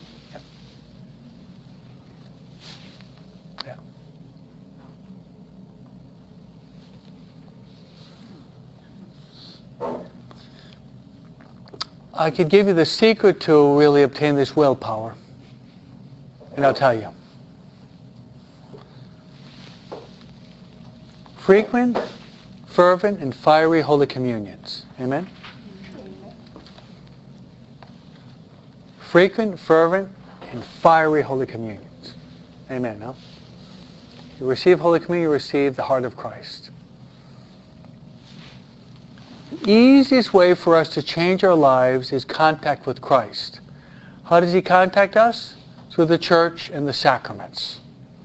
Yeah. Yeah. I could give you the secret to really obtain this willpower, and I'll tell you. Frequent, fervent, and fiery Holy Communions. Amen? Frequent, fervent, and fiery Holy Communions. Amen, no? You receive Holy Communion, you receive the heart of Christ. The easiest way for us to change our lives is contact with Christ. How does he contact us? Through the church and the sacraments.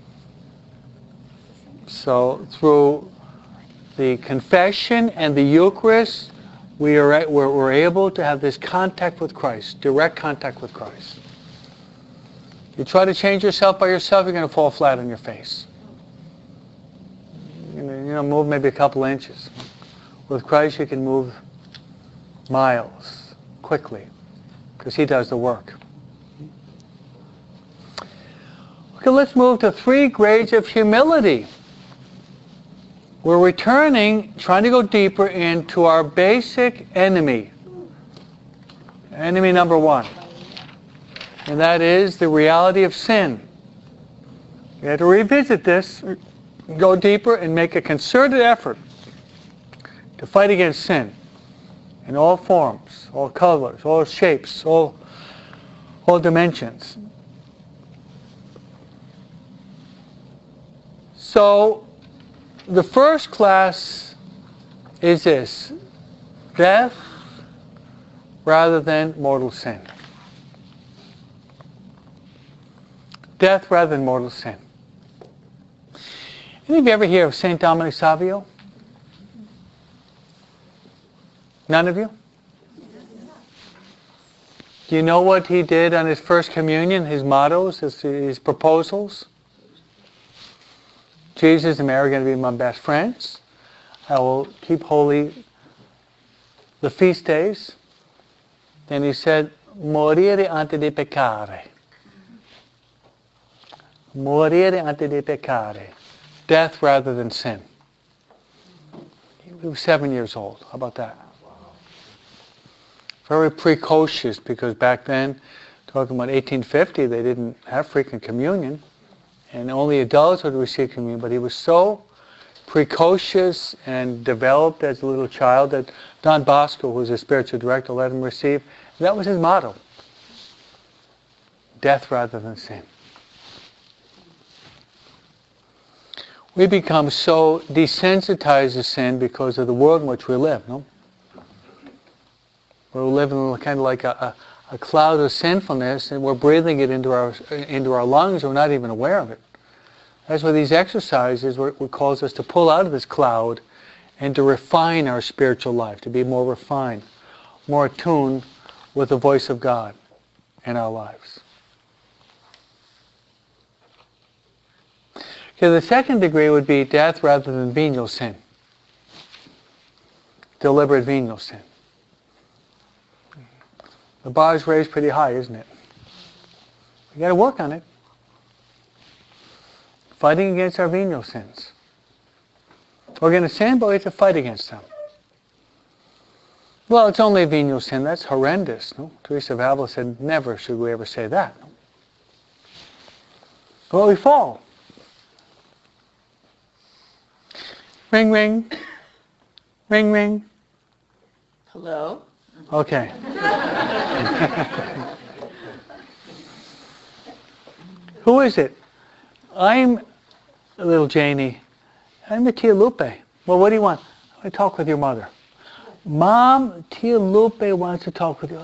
So, through the confession and the Eucharist, We are, we're, we're able to have this contact with Christ, direct contact with Christ. You try to change yourself by yourself, you're going to fall flat on your face. You know, you know, move maybe a couple inches. With Christ, you can move miles quickly, because he does the work. Okay, let's move to three grades of humility. we're returning, trying to go deeper into our basic enemy. Enemy number one. And that is the reality of sin. We have to revisit this, go deeper, and make a concerted effort to fight against sin in all forms, all colors, all shapes, all, all dimensions. So, the first class is this: death rather than mortal sin. Death rather than mortal sin. Any of you ever hear of Saint Dominic Savio? None of you? Do you know what he did on his first communion, his mottos, his, his proposals? Jesus and Mary are going to be my best friends. I will keep holy the feast days. Then he said, morire ante di peccare. Morire ante di peccare. Death rather than sin. He was seven years old. How about that? Very precocious, because back then, talking about eighteen fifty, they didn't have frequent communion. And only adults would receive communion. But he was so precocious and developed as a little child that Don Bosco, who was his spiritual director, let him receive. That was his motto. Death rather than sin. We become so desensitized to sin because of the world in which we live, no? We're living kind of like a, a, a cloud of sinfulness, and we're breathing it into our into our lungs, and we're not even aware of it. That's why these exercises what, what calls us to pull out of this cloud and to refine our spiritual life, to be more refined, more attuned with the voice of God in our lives. Okay, the second degree would be death rather than venial sin. Deliberate venial sin. The bar is raised pretty high, isn't it? We got to work on it. Fighting against our venial sins. We're going to sin, but we have to fight against them. Well, it's only a venial sin. That's horrendous. No? Teresa of Avila said, never should we ever say that. No? Well, we fall. Ring, ring. Ring, ring. Hello? Okay. Who is it? I'm little Janie. I'm the Tia Lupe. Well, what do you want? I want to talk with your mother. Mom, Tia Lupe wants to talk with you.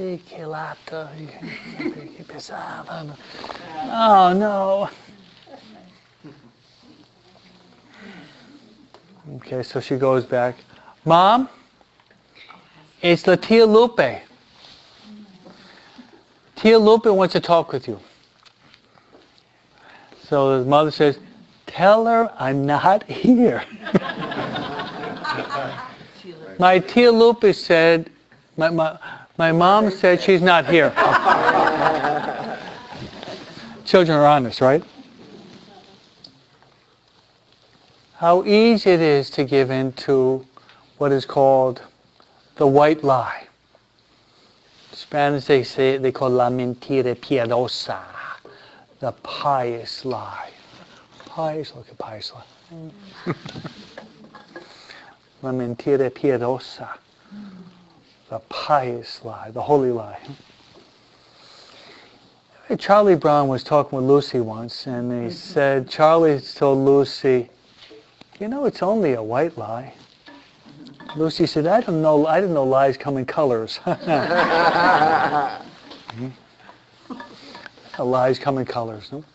Oh, no. Okay, so she goes back. Mom, it's La Tia Lupe. Tia Lupe wants to talk with you. So the mother says, tell her I'm not here. My Tia Lupe said, my, my, my mom said she's not here. Children are honest, right? How easy it is to give in to what is called the white lie. In Spanish they say, they call la mentira piadosa, the pious lie. Pious, look at pious lie. La mentira piadosa, the pious lie, the holy lie. Charlie Brown was talking with Lucy once, and he said, Charlie told Lucy, you know, it's only a white lie. Lucy said, I don't know, I didn't know lies come in colors. mm-hmm. Lies come in colors, no?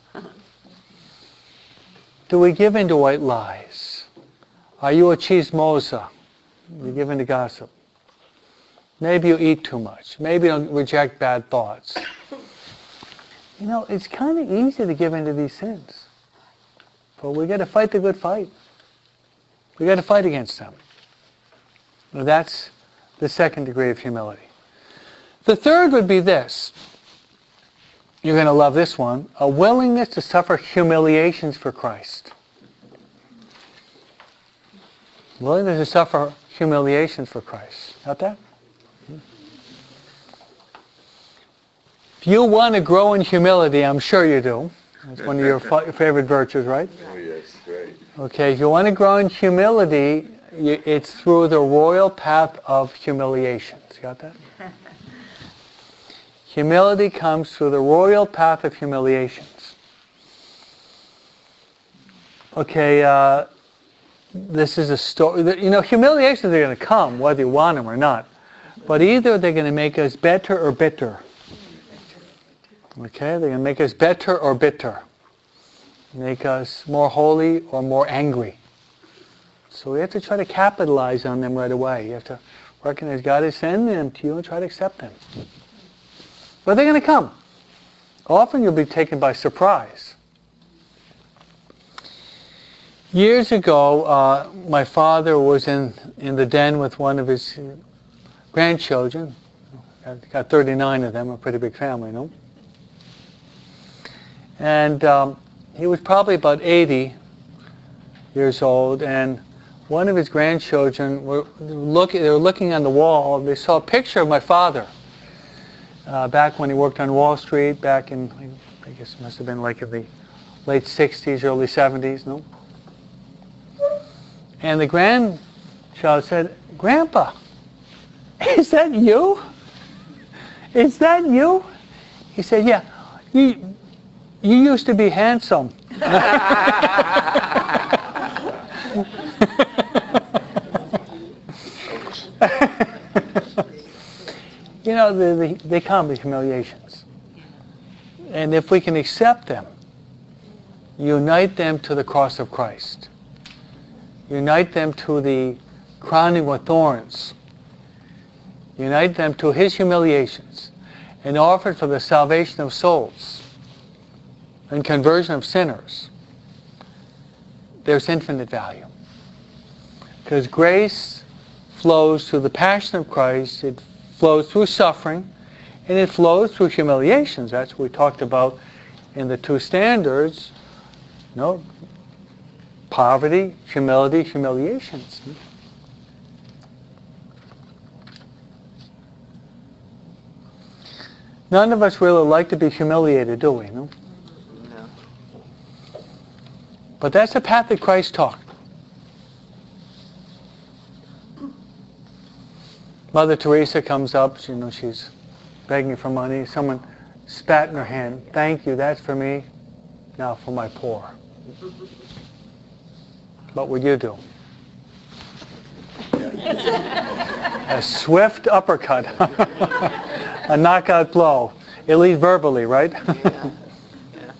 Do we give in to white lies? Are you a chismosa? You give in to gossip. Maybe you eat too much. Maybe you don't reject bad thoughts. You know, it's kind of easy to give in to these sins. But we got to fight the good fight. We got to fight against them. Now that's the second degree of humility. The third would be this. You're going to love this one. A willingness to suffer humiliations for Christ. Willingness to suffer humiliation for Christ. Got that? If you want to grow in humility, I'm sure you do. It's one of your fa- favorite virtues, right? Oh, yes, right. Okay, if you want to grow in humility, you, it's through the royal path of humiliations. Got that? Humility comes through the royal path of humiliations. Okay, uh, this is a story. You know, humiliations are going to come, whether you want them or not. But either they're going to make us better or bitter. Okay, they're going to make us better or bitter. Make us more holy or more angry. So we have to try to capitalize on them right away. You have to recognize God is sending them to you and try to accept them. But they're going to come. Often you'll be taken by surprise. Years ago, uh, my father was in, in the den with one of his grandchildren. Got, got thirty-nine of them, a pretty big family, no? And um, he was probably about eighty years old, and one of his grandchildren were looking. They were looking on the wall. They saw a picture of my father uh, back when he worked on Wall Street. Back in, I guess it must have been like in the late sixties, early seventies. No. And the grandchild said, "Grandpa, is that you? Is that you?" He said, "Yeah. You, you used to be handsome." You know, they, they, they come with humiliations. And if we can accept them, unite them to the cross of Christ, unite them to the crowning with thorns, unite them to His humiliations, and offer for the salvation of souls and conversion of sinners, there's infinite value. Because grace flows through the passion of Christ, it flows through suffering, and it flows through humiliations. That's what we talked about in the two standards. You know, poverty, humility, humiliations. None of us really like to be humiliated, do we? No? No. But that's the path that Christ taught. Mother Teresa comes up, you know, she's begging for money. Someone spat in her hand. "Thank you, that's for me. Now for my poor." What would you do? A swift uppercut. A knockout blow. At least verbally, right? Yeah. Yeah.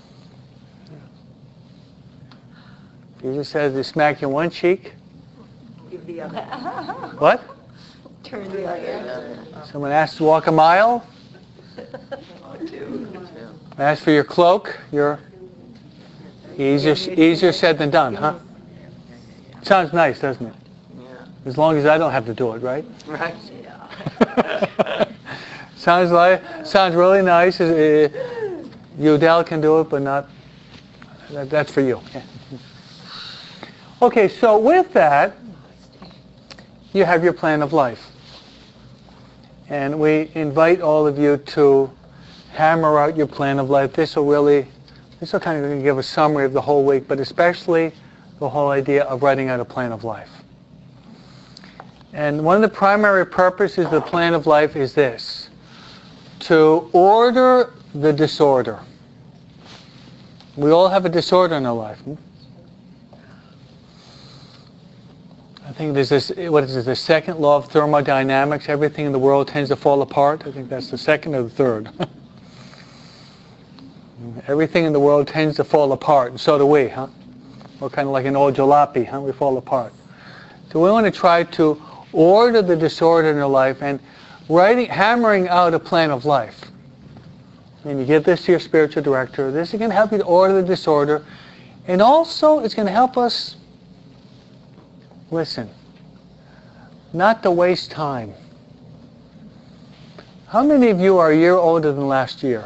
Jesus says they smack you on one cheek. Give the other. What? Turn the other. Someone asks to walk a mile. Oh, two. Two. Ask for your cloak. You're easier, easier said than done, huh? Sounds nice, doesn't it? Yeah. As long as I don't have to do it, right? Right. Yeah. sounds like sounds really nice. Uh, Udell can do it, but not. That, that's for you. Yeah. Okay, so with that, you have your plan of life. And we invite all of you to hammer out your plan of life. This will really, this will kind of give a summary of the whole week, but especially the whole idea of writing out a plan of life. And one of the primary purposes of the plan of life is this: to order the disorder. We all have a disorder in our life. Hmm? I think there's this, what is it, the second law of thermodynamics, everything in the world tends to fall apart. I think that's the second or the third. Everything in the world tends to fall apart, and so do we, huh? We're kind of like an old jalopy, huh? We fall apart. So we want to try to order the disorder in our life and writing, hammering out a plan of life. And you give this to your spiritual director. This is going to help you to order the disorder, and also it's going to help us, listen, not to waste time. How many of you are a year older than last year?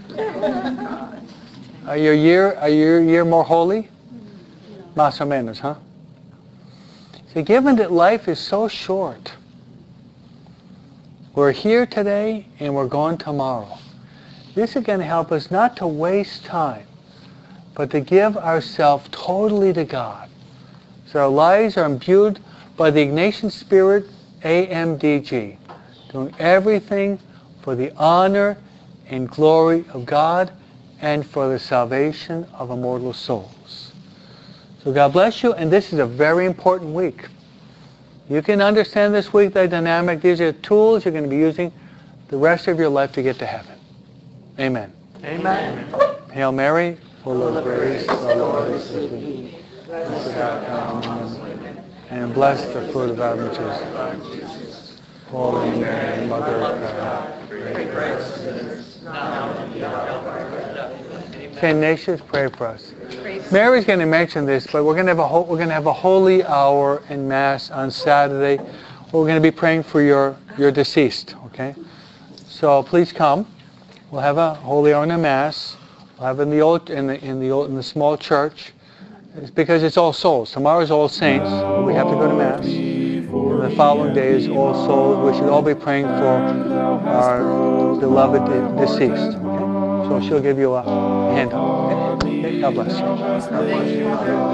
Are you a year, are you a year more holy? Más o menos, huh? So given that life is so short, we're here today and we're gone tomorrow. This is going to help us not to waste time, but to give ourselves totally to God. So our lives are imbued by the Ignatian Spirit, A M D G, doing everything for the honor and glory of God and for the salvation of immortal souls. So God bless you, and this is a very important week. You can understand this week the dynamic. These are tools you're going to be using the rest of your life to get to heaven. Amen. Amen. Hail Mary, full of grace, the Lord is with thee. Blessed art thou among women, and blessed the fruit of thy womb, Jesus. Holy Mary, Mother of God, pray for us sinners, now and at the hour of our death. Saint Ignatius, pray for us. Mary's going to mention this, but we're going to have a ho- we're going to have a holy hour in Mass on Saturday. We're going to be praying for your your deceased. Okay, so please come. We'll have a holy hour in the Mass. We'll have it in the old in the in the old, in the small church. It's because it's All Souls. Tomorrow is All Saints. We have to go to Mass. And the following day is All Souls. We should all be praying for our beloved de- deceased. Okay? So she'll give you a hand. Okay? God bless you.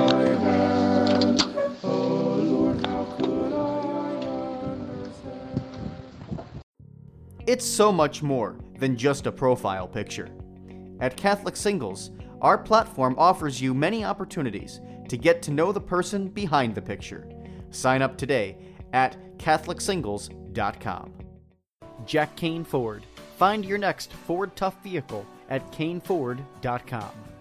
It's so much more than just a profile picture. At Catholic Singles, our platform offers you many opportunities to get to know the person behind the picture. Sign up today at Catholic Singles dot com. Jack Kane Ford. Find your next Ford Tough vehicle at Kane Ford dot com.